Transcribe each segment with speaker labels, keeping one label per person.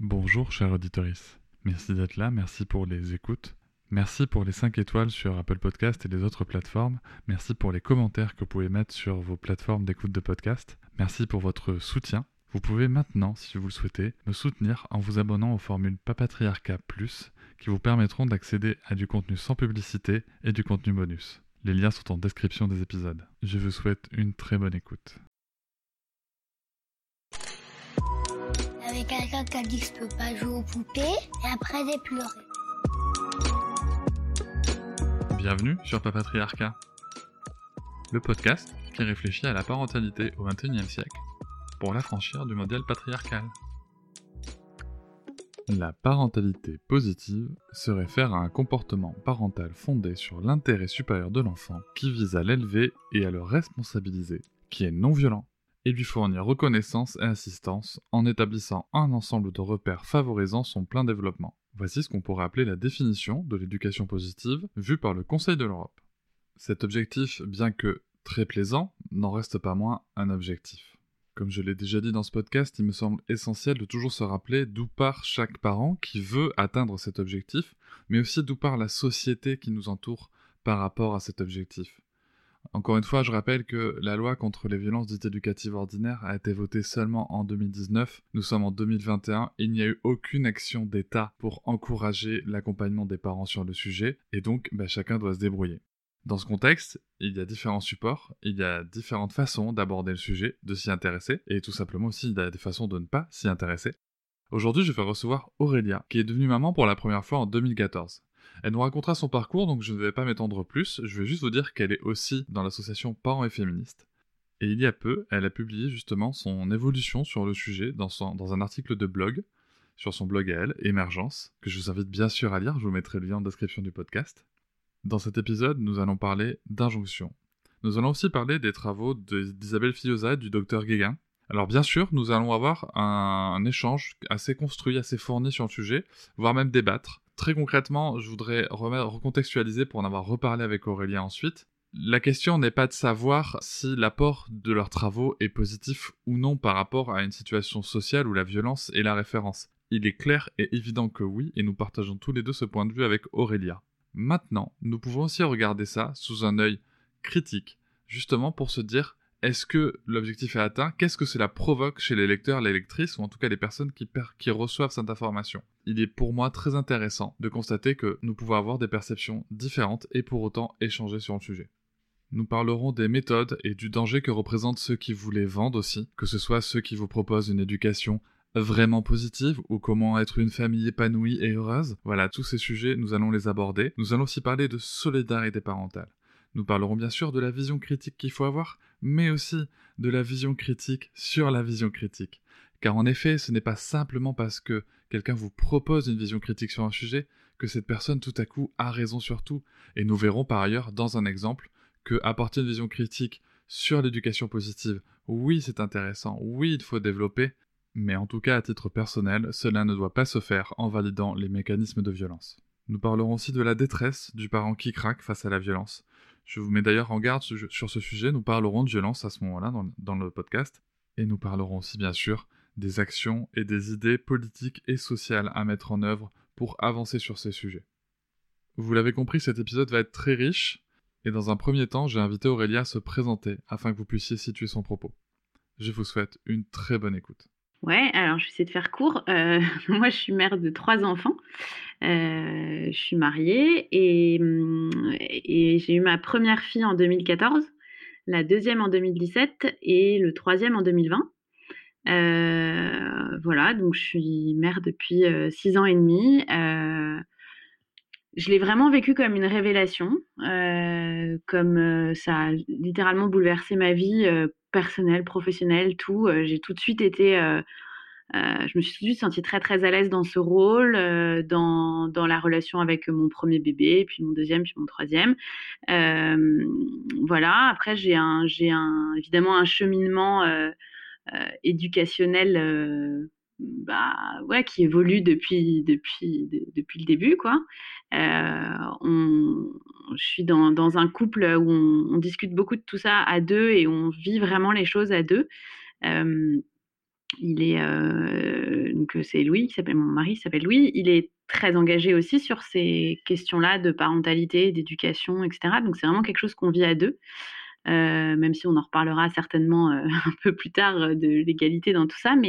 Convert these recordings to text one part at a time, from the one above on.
Speaker 1: Bonjour chère auditorice, merci d'être là, merci pour les écoutes, merci pour les 5 étoiles sur Apple Podcast et les autres plateformes, merci pour les commentaires que vous pouvez mettre sur vos plateformes d'écoute de podcast, merci pour votre soutien. Vous pouvez maintenant, si vous le souhaitez, me soutenir en vous abonnant aux formules Papatriarcat Plus qui vous permettront d'accéder à du contenu sans publicité et du contenu bonus. Les liens sont en description des épisodes. Je vous souhaite une très bonne écoute.
Speaker 2: Avec quelqu'un qui a dit que je peux pas jouer aux poupées et après j'ai pleuré.
Speaker 1: Bienvenue sur Papatriarcat, le podcast qui réfléchit à la parentalité au XXIe siècle pour l'affranchir du modèle patriarcal. La parentalité positive se réfère à un comportement parental fondé sur l'intérêt supérieur de l'enfant qui vise à l'élever et à le responsabiliser, qui est non violent, et lui fournir reconnaissance et assistance en établissant un ensemble de repères favorisant son plein développement. Voici ce qu'on pourrait appeler la définition de l'éducation positive vue par le Conseil de l'Europe. Cet objectif, bien que très plaisant, n'en reste pas moins un objectif. Comme je l'ai déjà dit dans ce podcast, il me semble essentiel de toujours se rappeler d'où part chaque parent qui veut atteindre cet objectif, mais aussi d'où part la société qui nous entoure par rapport à cet objectif. Encore une fois, je rappelle que la loi contre les violences dites éducatives ordinaires a été votée seulement en 2019. Nous sommes en 2021 et il n'y a eu aucune action d'État pour encourager l'accompagnement des parents sur le sujet, et donc chacun doit se débrouiller. Dans ce contexte, il y a différents supports, il y a différentes façons d'aborder le sujet, de s'y intéresser, et tout simplement aussi il y a des façons de ne pas s'y intéresser. Aujourd'hui, je vais recevoir Aurélia, qui est devenue maman pour la première fois en 2014. Elle nous racontera son parcours, donc je ne vais pas m'étendre plus, je vais juste vous dire qu'elle est aussi dans l'association Parents et Féministes. Et il y a peu, elle a publié justement son évolution sur le sujet dans un article de blog, sur son blog à elle, Émergence, que je vous invite bien sûr à lire, je vous mettrai le lien en description du podcast. Dans cet épisode, nous allons parler d'injonction. Nous allons aussi parler des travaux d'Isabelle Fillosa et du docteur Guéguin. Alors bien sûr, nous allons avoir un échange assez construit, assez fourni sur le sujet, voire même débattre. Très concrètement, je voudrais recontextualiser pour en avoir reparlé avec Aurélia ensuite. La question n'est pas de savoir si l'apport de leurs travaux est positif ou non par rapport à une situation sociale où la violence est la référence. Il est clair et évident que oui, et nous partageons tous les deux ce point de vue avec Aurélia. Maintenant, nous pouvons aussi regarder ça sous un œil critique, justement pour se dire, est-ce que l'objectif est atteint? Qu'est-ce que cela provoque chez les lecteurs, les lectrices, ou en tout cas les personnes qui reçoivent cette information? Il est pour moi très intéressant de constater que nous pouvons avoir des perceptions différentes et pour autant échanger sur le sujet. Nous parlerons des méthodes et du danger que représentent ceux qui vous les vendent aussi, que ce soit ceux qui vous proposent une éducation vraiment positive ou comment être une famille épanouie et heureuse. Voilà, tous ces sujets, nous allons les aborder. Nous allons aussi parler de solidarité parentale. Nous parlerons bien sûr de la vision critique qu'il faut avoir, mais aussi de la vision critique sur la vision critique. Car en effet, ce n'est pas simplement parce que quelqu'un vous propose une vision critique sur un sujet que cette personne tout à coup a raison sur tout. Et nous verrons par ailleurs dans un exemple que apporter une vision critique sur l'éducation positive, oui c'est intéressant, oui il faut développer, mais en tout cas à titre personnel, cela ne doit pas se faire en validant les mécanismes de violence. Nous parlerons aussi de la détresse du parent qui craque face à la violence. Je vous mets d'ailleurs en garde sur ce sujet, nous parlerons de violence à ce moment-là dans le podcast, et nous parlerons aussi bien sûr des actions et des idées politiques et sociales à mettre en œuvre pour avancer sur ces sujets. Vous l'avez compris, cet épisode va être très riche, et dans un premier temps, j'ai invité Aurélia à se présenter afin que vous puissiez situer son propos. Je vous souhaite une très bonne écoute.
Speaker 3: Ouais, alors je vais essayer de faire court. Moi, je suis mère de 3 enfants. Je suis mariée et j'ai eu ma première fille en 2014, la deuxième en 2017 et le troisième en 2020. Voilà, donc je suis mère depuis 6 ans et demi. Je l'ai vraiment vécu comme une révélation, ça a littéralement bouleversé ma vie, personnelle, professionnelle, tout. J'ai tout de suite été, je me suis tout de suite sentie très, très à l'aise dans ce rôle, dans la relation avec mon premier bébé, puis mon deuxième, puis mon troisième. Voilà, après évidemment un cheminement, éducationnel, ouais, qui évolue depuis le début, quoi. Je suis dans un couple où on discute beaucoup de tout ça à deux et on vit vraiment les choses à deux. Donc c'est Louis, mon mari s'appelle Louis. Il est très engagé aussi sur ces questions-là de parentalité, d'éducation, etc. Donc c'est vraiment quelque chose qu'on vit à deux. Même si on en reparlera certainement un peu plus tard de l'égalité dans tout ça,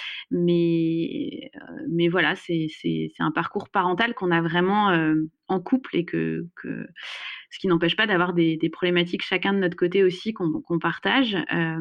Speaker 3: mais voilà, c'est un parcours parental qu'on a vraiment en couple et ce qui n'empêche pas d'avoir des problématiques chacun de notre côté aussi qu'on partage.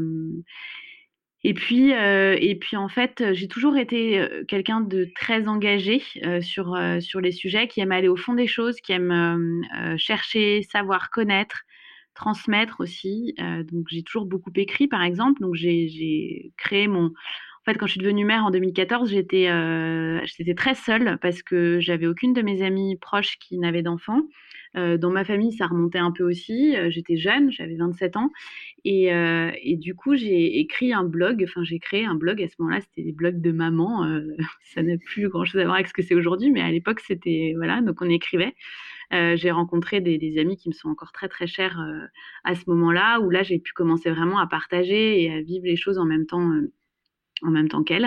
Speaker 3: Et puis en fait, j'ai toujours été quelqu'un de très engagé sur les sujets, qui aime aller au fond des choses, qui aime chercher, savoir, connaître, transmettre aussi. Donc j'ai toujours beaucoup écrit, par exemple. Donc j'ai créé mon. En fait, quand je suis devenue mère en 2014, j'étais très seule parce que j'avais aucune de mes amies proches qui n'avait d'enfants. Dans ma famille, ça remontait un peu aussi. J'étais jeune, j'avais 27 ans. Et du coup, j'ai créé un blog à ce moment-là, c'était des blogs de maman. Ça n'a plus grand-chose à voir avec ce que c'est aujourd'hui, mais à l'époque, c'était, voilà, donc on écrivait. J'ai rencontré des amis qui me sont encore très très chers à ce moment-là, où là, j'ai pu commencer vraiment à partager et à vivre les choses en même temps qu'elle.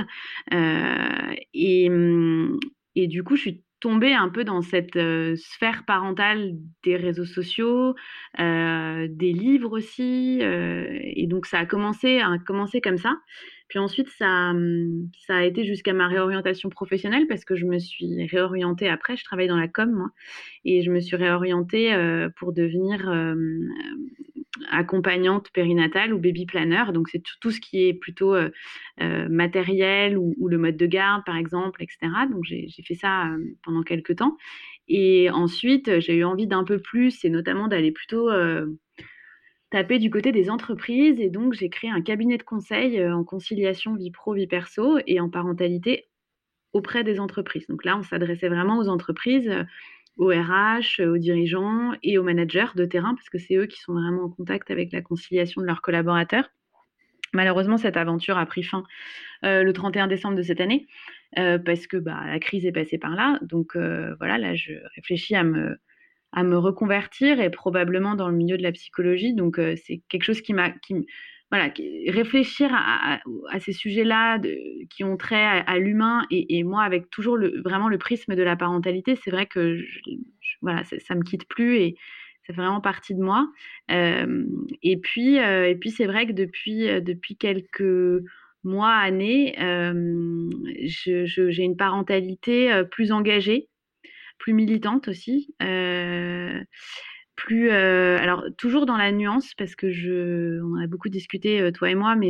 Speaker 3: Et du coup, je suis tombée un peu dans cette sphère parentale des réseaux sociaux, des livres aussi. Et donc, ça a commencé comme ça. Puis ensuite, ça a été jusqu'à ma réorientation professionnelle parce que je me suis réorientée après. Je travaille dans la com, moi, et je me suis réorientée pour devenir accompagnante périnatale ou baby planner. Donc, c'est tout ce qui est plutôt matériel ou le mode de garde, par exemple, etc. Donc, j'ai fait ça pendant quelques temps. Et ensuite, j'ai eu envie d'un peu plus, et notamment d'aller plutôt taper du côté des entreprises. Et donc, j'ai créé un cabinet de conseil en conciliation vie pro, vie perso et en parentalité auprès des entreprises. Donc là, on s'adressait vraiment aux entreprises, aux RH, aux dirigeants et aux managers de terrain, parce que c'est eux qui sont vraiment en contact avec la conciliation de leurs collaborateurs. Malheureusement, cette aventure a pris fin le 31 décembre de cette année, parce que la crise est passée par là. Donc voilà, là, je réfléchis à me reconvertir, et probablement dans le milieu de la psychologie. Donc c'est quelque chose voilà, réfléchir à ces sujets-là qui ont trait à l'humain, et moi avec toujours vraiment le prisme de la parentalité. C'est vrai que voilà, ça me quitte plus, et ça fait vraiment partie de moi. Et puis c'est vrai que depuis quelques mois, années, j'ai une parentalité plus engagée, plus militante aussi, alors toujours dans la nuance, parce que on a beaucoup discuté, toi et moi, mais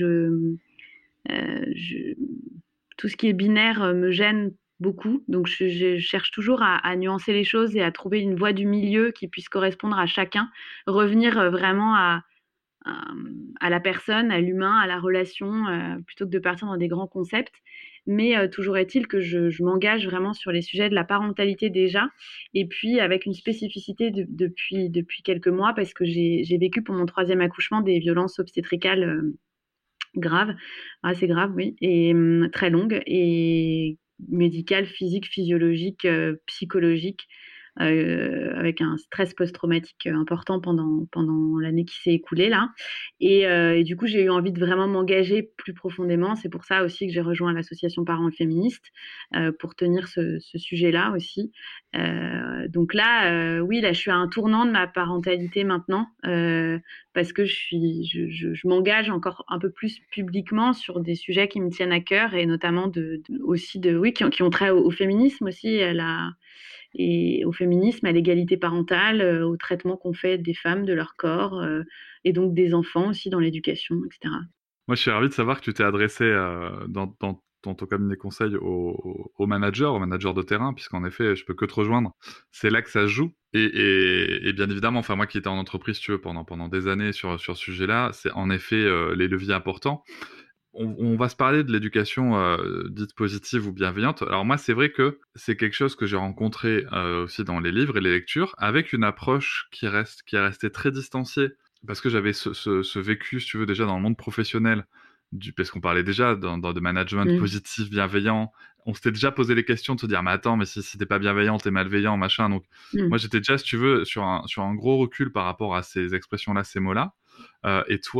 Speaker 3: tout ce qui est binaire me gêne beaucoup. Donc je cherche toujours à nuancer les choses et à trouver une voie du milieu qui puisse correspondre à chacun, revenir vraiment à, à la personne, à l'humain, à la relation, plutôt que de partir dans des grands concepts. Mais toujours est-il que je m'engage vraiment sur les sujets de la parentalité déjà, et puis avec une spécificité depuis quelques mois, parce que j'ai vécu pour mon 3e accouchement des violences obstétricales graves, assez graves, oui, et très longues, et médicales, physiques, physiologiques, psychologiques, avec un stress post-traumatique important pendant l'année qui s'est écoulée là. Et du coup, j'ai eu envie de vraiment m'engager plus profondément. C'est pour ça aussi que j'ai rejoint l'association Parents féministes, pour tenir ce sujet-là aussi. Donc là, oui, là, je suis à un tournant de ma parentalité maintenant, parce que je m'engage encore un peu plus publiquement sur des sujets qui me tiennent à cœur, et notamment aussi oui, qui ont trait au féminisme aussi, et au féminisme, à l'égalité parentale, au traitement qu'on fait des femmes, de leur corps, et donc des enfants aussi dans l'éducation, etc.
Speaker 1: Moi, je suis ravi de savoir que tu t'es adressé dans ton cabinet conseil aux managers de terrain, puisqu'en effet, je peux que te rejoindre. C'est là que ça se joue. Et bien évidemment, enfin moi qui étais en entreprise, si tu veux, pendant des années sur ce sujet-là, c'est en effet les leviers importants. On va se parler de l'éducation dite positive ou bienveillante. Alors moi, c'est vrai que c'est quelque chose que j'ai rencontré aussi dans les livres et les lectures, avec une approche qui est restée très distanciée, parce que j'avais ce vécu, si tu veux, déjà dans le monde professionnel, parce qu'on parlait déjà de management positif, bienveillant. On s'était déjà posé les questions de se dire, mais attends, mais si t'es pas bienveillant, t'es malveillant, machin. Donc moi, j'étais déjà, si tu veux, sur un gros recul par rapport à ces expressions-là, ces mots-là. Et toi,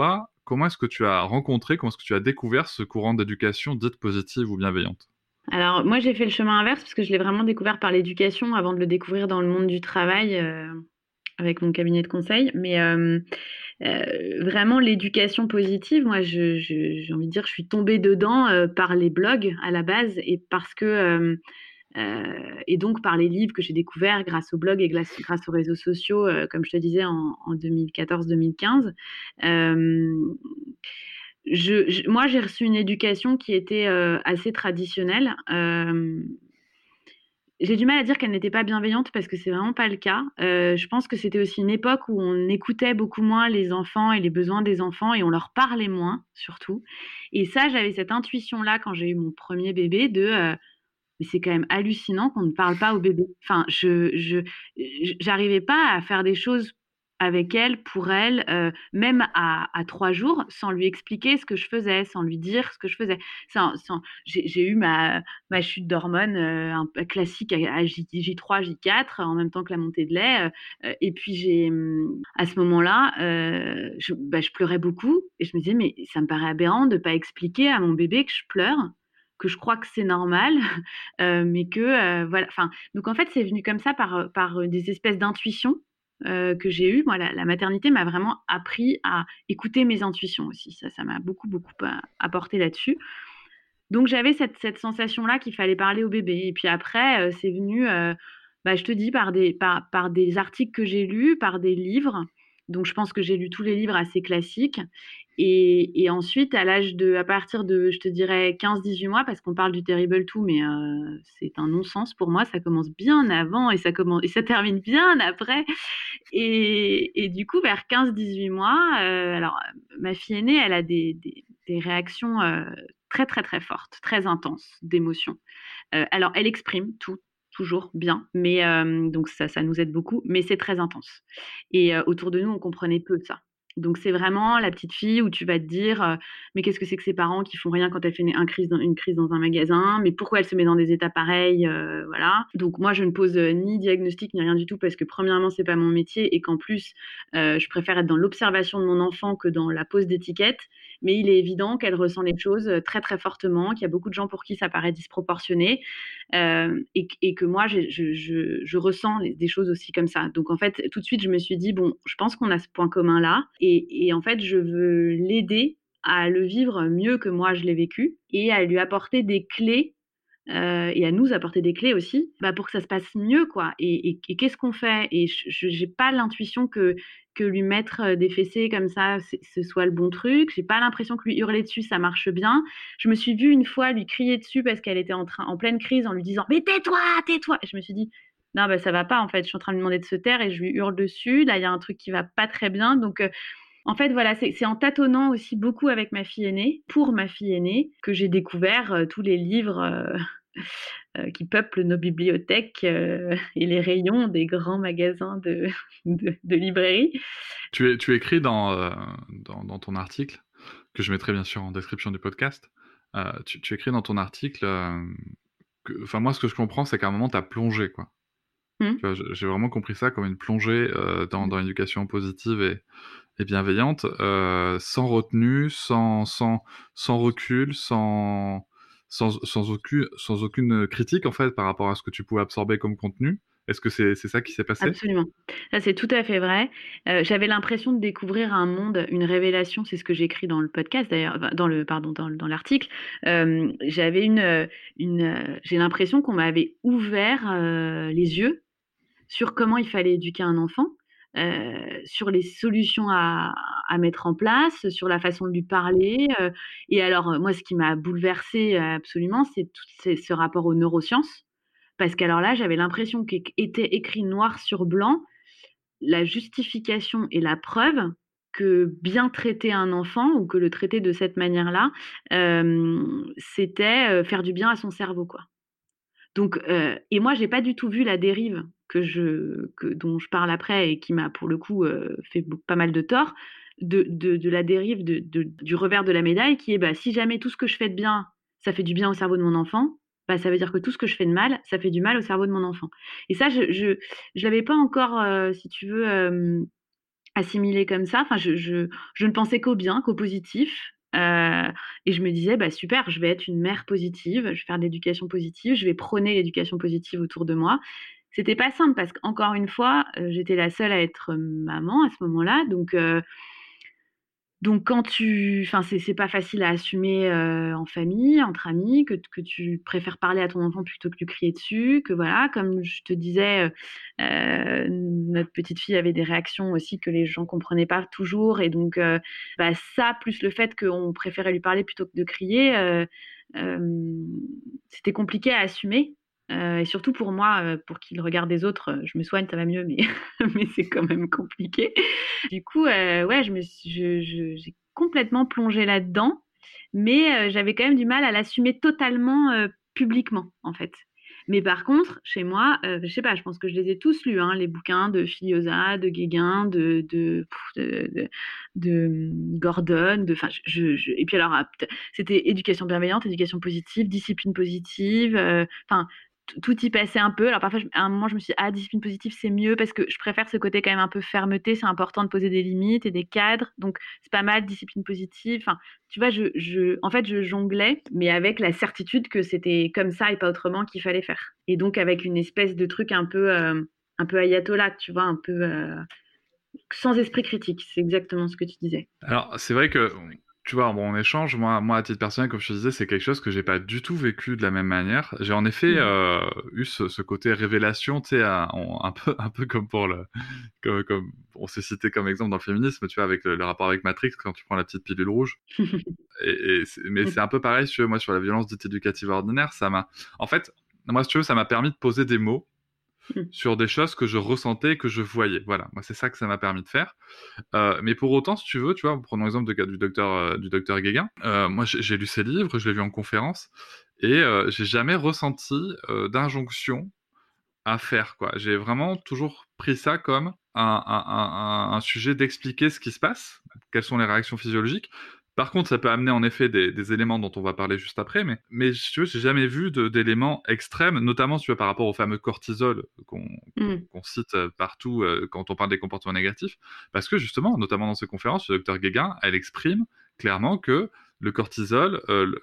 Speaker 1: comment est-ce que tu as rencontré, comment est-ce que tu as découvert ce courant d'éducation dite positive ou bienveillante?
Speaker 3: Alors moi, j'ai fait le chemin inverse parce que je l'ai vraiment découvert par l'éducation avant de le découvrir dans le monde du travail, avec mon cabinet de conseil. Mais vraiment l'éducation positive, moi j'ai envie de dire, je suis tombée dedans, par les blogs à la base et parce que, et donc par les livres que j'ai découverts grâce aux blogs et grâce aux réseaux sociaux, comme je te disais en 2014-2015. Moi, j'ai reçu une éducation qui était assez traditionnelle. J'ai du mal à dire qu'elle n'était pas bienveillante parce que c'est vraiment pas le cas. Je pense que c'était aussi une époque où on écoutait beaucoup moins les enfants et les besoins des enfants et on leur parlait moins, surtout. Et ça, j'avais cette intuition-là quand j'ai eu mon premier bébé de mais c'est quand même hallucinant qu'on ne parle pas au bébé. Enfin, j'arrivais pas à faire des choses avec elle, pour elle, même à 3 jours, sans lui expliquer ce que je faisais, sans lui dire ce que je faisais. J'ai eu ma chute d'hormones un peu classique à J3, J4, en même temps que la montée de lait. Et puis à ce moment-là, je pleurais beaucoup et je me disais, mais ça me paraît aberrant de ne pas expliquer à mon bébé que je pleure, que je crois que c'est normal, mais que voilà. Enfin, donc en fait, c'est venu comme ça par des espèces d'intuitions que j'ai eues. Moi, la maternité m'a vraiment appris à écouter mes intuitions aussi. Ça m'a beaucoup, beaucoup apporté là-dessus. Donc j'avais cette sensation-là qu'il fallait parler au bébé. Et puis après, c'est venu, je te dis, par des articles que j'ai lus, par des livres. Donc je pense que j'ai lu tous les livres assez classiques. Et ensuite, à partir de, je te dirais, 15-18 mois, parce qu'on parle du Terrible 2, mais c'est un non-sens pour moi, ça commence bien avant et ça termine bien après. Et du coup, vers 15-18 mois, alors ma fille aînée, elle a des réactions très, très, très fortes, très intenses d'émotions. Alors, elle exprime tout, toujours bien, mais donc ça nous aide beaucoup, mais c'est très intense. Et autour de nous, on comprenait peu de ça. Donc c'est vraiment la petite fille où tu vas te dire mais qu'est-ce que c'est que ces parents qui font rien quand elle fait une crise dans un magasin, mais pourquoi elle se met dans des états pareils, voilà. Donc moi je ne pose ni diagnostic ni rien du tout parce que premièrement c'est pas mon métier et qu'en plus je préfère être dans l'observation de mon enfant que dans la pose d'étiquette, mais il est évident qu'elle ressent les choses très très fortement, qu'il y a beaucoup de gens pour qui ça paraît disproportionné, et que moi je ressens des choses aussi comme ça. Donc en fait tout de suite je me suis dit bon, je pense qu'on a ce point commun là et en fait je veux l'aider à le vivre mieux que moi je l'ai vécu et à lui apporter des clés, et à nous apporter des clés aussi, pour que ça se passe mieux, quoi. Et qu'est-ce qu'on fait? Et j'ai pas l'intuition que lui mettre des fessées comme ça, ce soit le bon truc. J'ai pas l'impression que lui hurler dessus, ça marche bien. Je me suis vue une fois lui crier dessus parce qu'elle était en pleine crise en lui disant mais tais-toi, tais-toi. Et je me suis dit non, ça va pas en fait. Je suis en train de lui demander de se taire et je lui hurle dessus. Là, il y a un truc qui va pas très bien. Donc en fait, voilà, c'est en tâtonnant aussi beaucoup avec ma fille aînée, pour ma fille aînée, que j'ai découvert tous les livres qui peuplent nos bibliothèques et les rayons des grands magasins de librairie.
Speaker 1: Tu écris dans ton article, que je mettrai bien sûr en description du podcast, tu écris dans ton article, enfin moi ce que je comprends c'est qu'à un moment tu as plongé quoi. Tu vois, j'ai vraiment compris ça comme une plongée dans l'éducation positive et bienveillante, sans retenue, sans recul, sans aucune critique en fait par rapport à ce que tu pouvais absorber comme contenu. Est-ce que c'est ça qui s'est passé?
Speaker 3: Absolument. Ça, c'est tout à fait vrai. J'avais l'impression de découvrir un monde, une révélation, c'est ce que j'écris dans le podcast d'ailleurs, enfin, dans l'article. J'avais j'ai l'impression qu'on m'avait ouvert les yeux sur comment il fallait éduquer un enfant, sur les solutions à mettre en place, sur la façon de lui parler. Et alors, moi, ce qui m'a bouleversée absolument, c'est ce rapport aux neurosciences. Parce qu'alors là, j'avais l'impression qu'était écrit noir sur blanc la justification et la preuve que bien traiter un enfant ou que le traiter de cette manière-là, c'était faire du bien à son cerveau, quoi. Donc, et moi, j'ai pas du tout vu la dérive dont je parle après et qui m'a pour le coup fait pas mal de tort, de la dérive du revers de la médaille qui est si jamais tout ce que je fais de bien, ça fait du bien au cerveau de mon enfant, ça veut dire que tout ce que je fais de mal, ça fait du mal au cerveau de mon enfant. Et ça, je l'avais pas encore, si tu veux, assimilé comme ça. Enfin, je ne pensais qu'au bien, qu'au positif. Et je me disais, bah super, je vais être une mère positive, je vais faire de l'éducation positive, je vais prôner l'éducation positive autour de moi. C'était pas simple parce qu'encore une fois, j'étais la seule à être maman à ce moment-là. Donc quand enfin c'est pas facile à assumer en famille, entre amis, que tu préfères parler à ton enfant plutôt que lui crier dessus, que voilà, comme je te disais, notre petite fille avait des réactions aussi que les gens comprenaient pas toujours, et donc bah, ça plus le fait qu'on préférait lui parler plutôt que de crier, euh, c'était compliqué à assumer. Et surtout pour moi, pour qu'il regarde des autres, je me soigne, ça va mieux, mais mais c'est quand même compliqué. Du coup, ouais, j'ai complètement plongé là-dedans, mais j'avais quand même du mal à l'assumer totalement publiquement, en fait. Mais par contre, chez moi, je sais pas, je pense que je les ai tous lus, hein, les bouquins de Filiosa, de Guéguin, de Gordon, enfin, et puis alors, c'était éducation bienveillante, éducation positive, discipline positive, enfin, tout y passait un peu. Alors parfois, à un moment, je me suis dit, ah, discipline positive, c'est mieux parce que je préfère ce côté quand même un peu fermeté. C'est important de poser des limites et des cadres. Donc, c'est pas mal, discipline positive. Enfin, tu vois, en fait, je jonglais, mais avec la certitude que c'était comme ça et pas autrement qu'il fallait faire. Et donc, avec une espèce de truc un peu ayatollah, tu vois, un peu sans esprit critique. C'est exactement ce que tu disais.
Speaker 1: Alors, c'est vrai que, tu vois, bon, en échange, moi, à titre personnel, comme je te disais, c'est quelque chose que j'ai pas du tout vécu de la même manière. J'ai en effet
Speaker 3: Mhm.
Speaker 1: eu ce côté révélation, tu sais, un peu comme pour comme on s'est cité comme exemple dans le féminisme, tu vois, avec le rapport avec Matrix, quand tu prends la petite pilule rouge. Mais c'est un peu pareil, si tu veux, moi, sur la violence dite éducative ordinaire, en fait, moi, si tu veux, ça m'a permis de poser des mots sur des choses que je ressentais, que je voyais. Voilà, moi, c'est ça que ça m'a permis de faire. Mais pour autant, si tu veux, tu vois, prenons l'exemple du docteur Guéguin. Moi, j'ai lu ses livres, je l'ai vu en conférence, et j'ai jamais ressenti d'injonction à faire, quoi. J'ai vraiment toujours pris ça comme un sujet d'expliquer ce qui se passe, quelles sont les réactions physiologiques. Par contre, ça peut amener en effet des éléments dont on va parler juste après, mais si tu veux, j'ai jamais vu d'éléments extrêmes, notamment si tu vois, par rapport au fameux cortisol
Speaker 3: Mhm.
Speaker 1: qu'on cite partout quand on parle des comportements négatifs, parce que justement, notamment dans ces conférences, le docteur Guéguin, elle exprime clairement que le cortisol,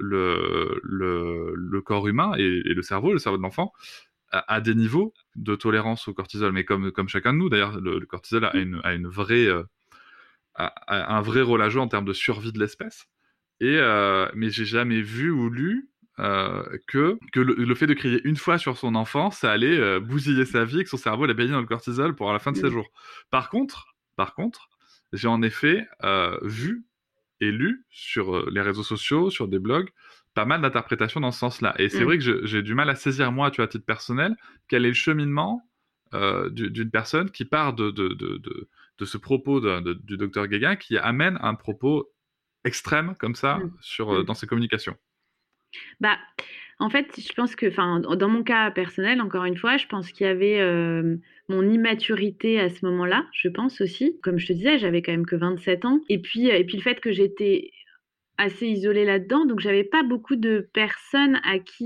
Speaker 1: le corps humain et le cerveau de l'enfant, à des niveaux de tolérance au cortisol, mais comme chacun de nous, d'ailleurs, le cortisol a une vraie, a un vrai rôle à jouer en termes de survie de l'espèce. Mais j'ai jamais vu ou lu que le fait de crier une fois sur son enfant, ça allait bousiller sa vie, et que son cerveau allait baigner dans le cortisol pour la fin de ses
Speaker 3: Mhm.
Speaker 1: jours. Par contre, j'ai en effet vu et lu sur les réseaux sociaux, sur des blogs, pas mal d'interprétations dans ce sens-là. Et c'est
Speaker 3: Mhm.
Speaker 1: vrai que j'ai du mal à saisir, moi, tu vois, à titre personnel, quel est le cheminement d'une personne qui part de ce propos du docteur Guéguin qui amène un propos extrême comme ça
Speaker 3: Mhm. Mhm.
Speaker 1: dans ses communications.
Speaker 3: Bah, en fait, je pense que, enfin, dans mon cas personnel, encore une fois, je pense qu'il y avait mon immaturité à ce moment-là, je pense aussi. Comme je te disais, j'avais quand même que 27 ans. Et puis le fait que j'étais assez isolée là-dedans, donc j'avais pas beaucoup de personnes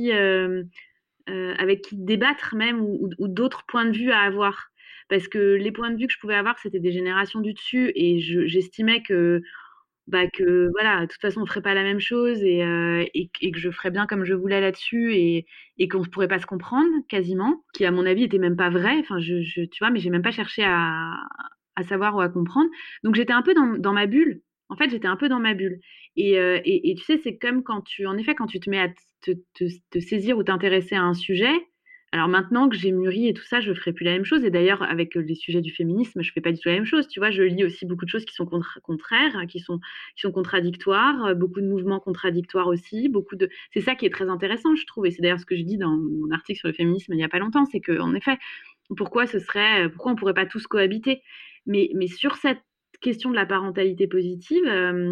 Speaker 3: avec qui débattre même ou d'autres points de vue à avoir. Parce que les points de vue que je pouvais avoir, c'était des générations du dessus et j'estimais que bah, que voilà, de toute façon, on ferait pas la même chose et que je ferais bien comme je voulais là-dessus et qu'on ne pourrait pas se comprendre quasiment, qui à mon avis était même pas vrai. Enfin, tu vois, mais j'ai même pas cherché à savoir ou à comprendre. Donc j'étais un peu dans ma bulle. En fait, j'étais un peu dans ma bulle. Et tu sais, c'est comme quand en effet, quand tu te mets à te saisir ou t'intéresser à un sujet. Alors maintenant que j'ai mûri et tout ça, je ferai plus la même chose. Et d'ailleurs, avec les sujets du féminisme, je fais pas du tout la même chose. Tu vois, je lis aussi beaucoup de choses qui sont contraires, hein, qui sont contradictoires, beaucoup de mouvements contradictoires aussi, c'est ça qui est très intéressant, je trouve, et c'est d'ailleurs ce que je dis dans mon article sur le féminisme il n'y a pas longtemps, c'est que en effet, pourquoi on pourrait pas tous cohabiter, mais sur cette question de la parentalité positive,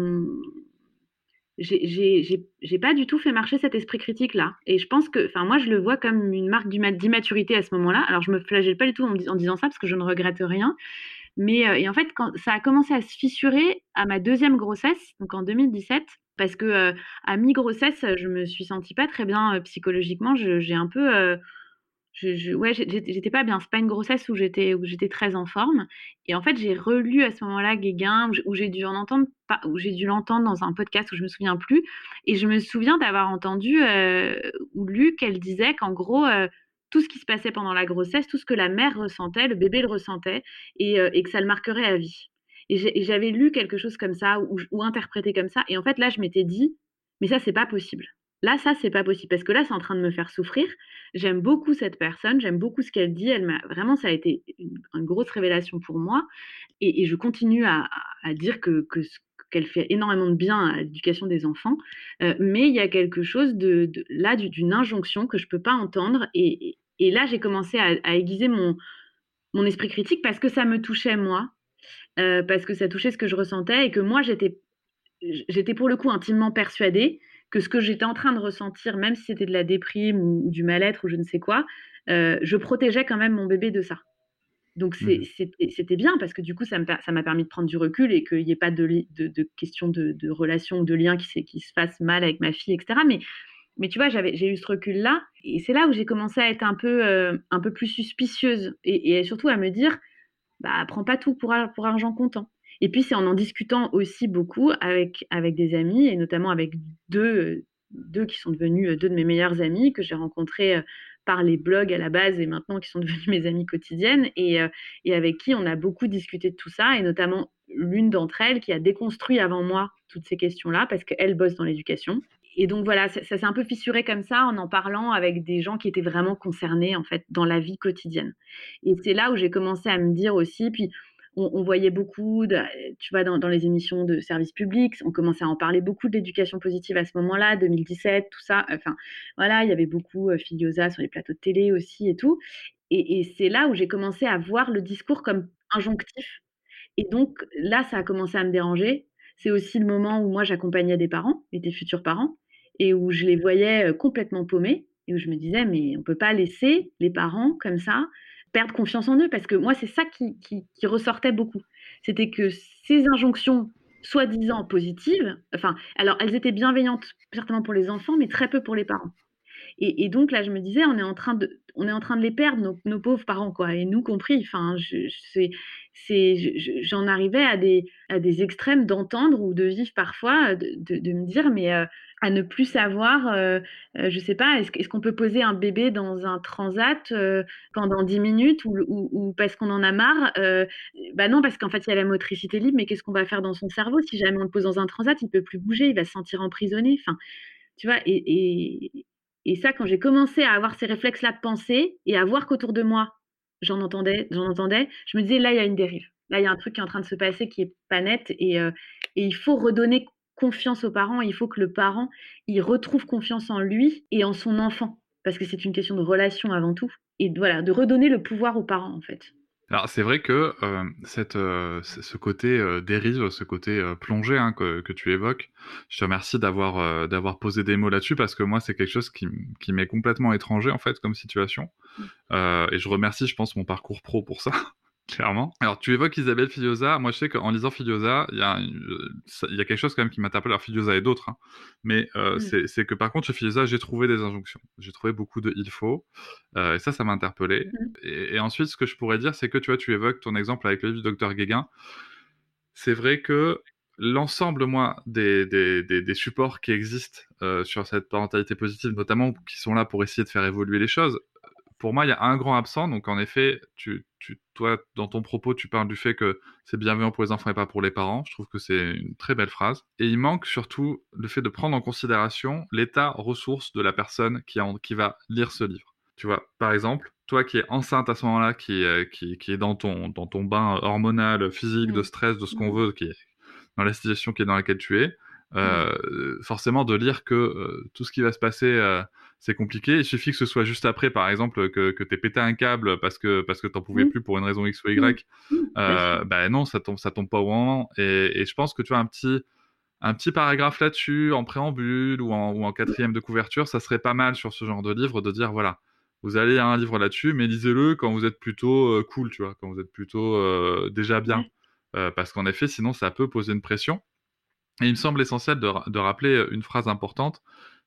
Speaker 3: j'ai pas du tout fait marcher cet esprit critique là, et je pense que, enfin moi je le vois comme une marque d'immaturité à ce moment-là. Alors je me flagelle pas du tout en disant ça parce que je ne regrette rien, mais et en fait, quand ça a commencé à se fissurer à ma deuxième grossesse, donc en 2017, parce que à mi-grossesse, je me suis sentie pas très bien psychologiquement. J'ai un peu, Ouais, j'étais pas bien. C'est pas une grossesse où j'étais très en forme. Et en fait, j'ai relu à ce moment-là Guéguin, où j'ai dû en entendre, où j'ai dû l'entendre dans un podcast où je me souviens plus. Et je me souviens d'avoir entendu ou lu qu'elle disait qu'en gros, tout ce qui se passait pendant la grossesse, tout ce que la mère ressentait, le bébé le ressentait, et que ça le marquerait à vie. Et j'avais lu quelque chose comme ça, ou interprété comme ça. Et en fait, là, je m'étais dit, mais ça, c'est pas possible. Là, ça, c'est pas possible. Parce que là, c'est en train de me faire souffrir. J'aime beaucoup cette personne, j'aime beaucoup ce qu'elle dit. Elle m'a vraiment, ça a été une grosse révélation pour moi. Et je continue à dire qu'elle fait énormément de bien à l'éducation des enfants. Mais il y a quelque chose là d'une injonction que je peux pas entendre. Et là, j'ai commencé à aiguiser mon esprit critique parce que ça me touchait moi, parce que ça touchait ce que je ressentais et que moi, j'étais pour le coup intimement persuadée que ce que j'étais en train de ressentir, même si c'était de la déprime ou du mal-être ou je ne sais quoi, je protégeais quand même mon bébé de ça. Donc
Speaker 1: Mhm.
Speaker 3: c'était bien parce que du coup, ça m'a permis de prendre du recul et qu'il n'y ait pas de question de relation ou de lien qui se fasse mal avec ma fille, etc. Mais tu vois, j'ai eu ce recul-là et c'est là où j'ai commencé à être un peu plus suspicieuse et surtout à me dire, bah, prends pas tout pour argent comptant. Et puis, c'est en discutant aussi beaucoup avec des amis, et notamment avec deux qui sont devenus deux de mes meilleurs amis, que j'ai rencontrés par les blogs à la base et maintenant qui sont devenus mes amies quotidiennes, et avec qui on a beaucoup discuté de tout ça, et notamment l'une d'entre elles qui a déconstruit avant moi toutes ces questions-là, parce qu'elle bosse dans l'éducation. Et donc voilà, ça s'est un peu fissuré comme ça en parlant avec des gens qui étaient vraiment concernés en fait dans la vie quotidienne. Et c'est là où j'ai commencé à me dire aussi, puis on voyait beaucoup, tu vois, dans les émissions de service public, on commençait à en parler beaucoup de l'éducation positive à ce moment-là, 2017, tout ça. Enfin, voilà, il y avait beaucoup Filiosa sur les plateaux de télé aussi et tout. Et c'est là où j'ai commencé à voir le discours comme injonctif. Et donc là, ça a commencé à me déranger. C'est aussi le moment où moi j'accompagnais des parents, et des futurs parents, et où je les voyais complètement paumés, et où je me disais, mais on ne peut pas laisser les parents comme ça perdre confiance en eux, parce que moi, c'est ça qui ressortait beaucoup. C'était que ces injonctions, soi-disant positives, enfin, alors elles étaient bienveillantes, certainement pour les enfants, mais très peu pour les parents. Et donc là, je me disais, on est en train de les perdre, nos pauvres parents, quoi, et nous compris. Enfin, j'en arrivais à des extrêmes d'entendre ou de vivre parfois, de me dire, mais à ne plus savoir, je sais pas, est-ce qu'on peut poser un bébé dans un transat pendant 10 minutes ou parce qu'on en a marre. Bah non, parce qu'en fait, il y a la motricité libre, mais qu'est-ce qu'on va faire dans son cerveau si jamais on le pose dans un transat, il peut plus bouger, il va se sentir emprisonné. Enfin, tu vois, et ça, quand j'ai commencé à avoir ces réflexes-là de pensée et à voir qu'autour de moi, j'en entendais, je me disais, là, il y a une dérive. Là, il y a un truc qui est en train de se passer qui est pas net, et il faut redonner confiance aux parents. Il faut que le parent, il retrouve confiance en lui et en son enfant, parce que c'est une question de relation avant tout. Et voilà, de redonner le pouvoir aux parents, en fait.
Speaker 1: Alors c'est vrai que ce côté dérive, ce côté plongée hein, que tu évoques, je te remercie d'avoir posé des mots là-dessus parce que moi c'est quelque chose qui m'est complètement étranger en fait comme situation. Et je remercie, je pense, mon parcours pro pour ça, clairement. Alors, tu évoques Isabelle Filiosa. Moi, je sais qu'en lisant Filiosa, il y a quelque chose quand même qui m'interpelle. Alors, Filiosa et d'autres, hein. Mais
Speaker 3: Mm.
Speaker 1: c'est que par contre, chez Filiosa, j'ai trouvé des injonctions. J'ai trouvé beaucoup de il faut. Et ça m'a interpellé.
Speaker 3: Mm.
Speaker 1: Et ensuite, ce que je pourrais dire, c'est que tu vois, tu évoques ton exemple avec le livre du docteur Guéguin. C'est vrai que l'ensemble, moi, des supports qui existent sur cette parentalité positive, notamment qui sont là pour essayer de faire évoluer les choses, pour moi, il y a un grand absent. Donc, en effet, toi, dans ton propos, tu parles du fait que c'est bienveillant pour les enfants et pas pour les parents. Je trouve que c'est une très belle phrase. Et il manque surtout le fait de prendre en considération l'état ressource de la personne qui va lire ce livre. Tu vois, par exemple, toi qui es enceinte à ce moment-là, qui est dans ton bain hormonal, physique, de
Speaker 3: Mm.
Speaker 1: stress, de ce qu'on
Speaker 3: Mm.
Speaker 1: veut, qui est dans la situation qui est dans laquelle tu es,
Speaker 3: Mm.
Speaker 1: forcément de lire que tout ce qui va se passer c'est compliqué. Il suffit que ce soit juste après, par exemple, que t'aies pété un câble parce que t'en pouvais
Speaker 3: Mm.
Speaker 1: plus pour une raison X ou
Speaker 3: Mm.
Speaker 1: Y.
Speaker 3: Mm. Bien sûr.
Speaker 1: Bah non, ça tombe pas au moment. Et je pense que tu vois un petit paragraphe là-dessus en préambule ou en quatrième de couverture, ça serait pas mal sur ce genre de livre de dire voilà, vous allez lire un livre là-dessus, mais lisez-le quand vous êtes plutôt cool, tu vois, quand vous êtes plutôt déjà bien.
Speaker 3: Ouais.
Speaker 1: Parce qu'en effet, sinon ça peut poser une pression. Et il me semble essentiel de rappeler une phrase importante,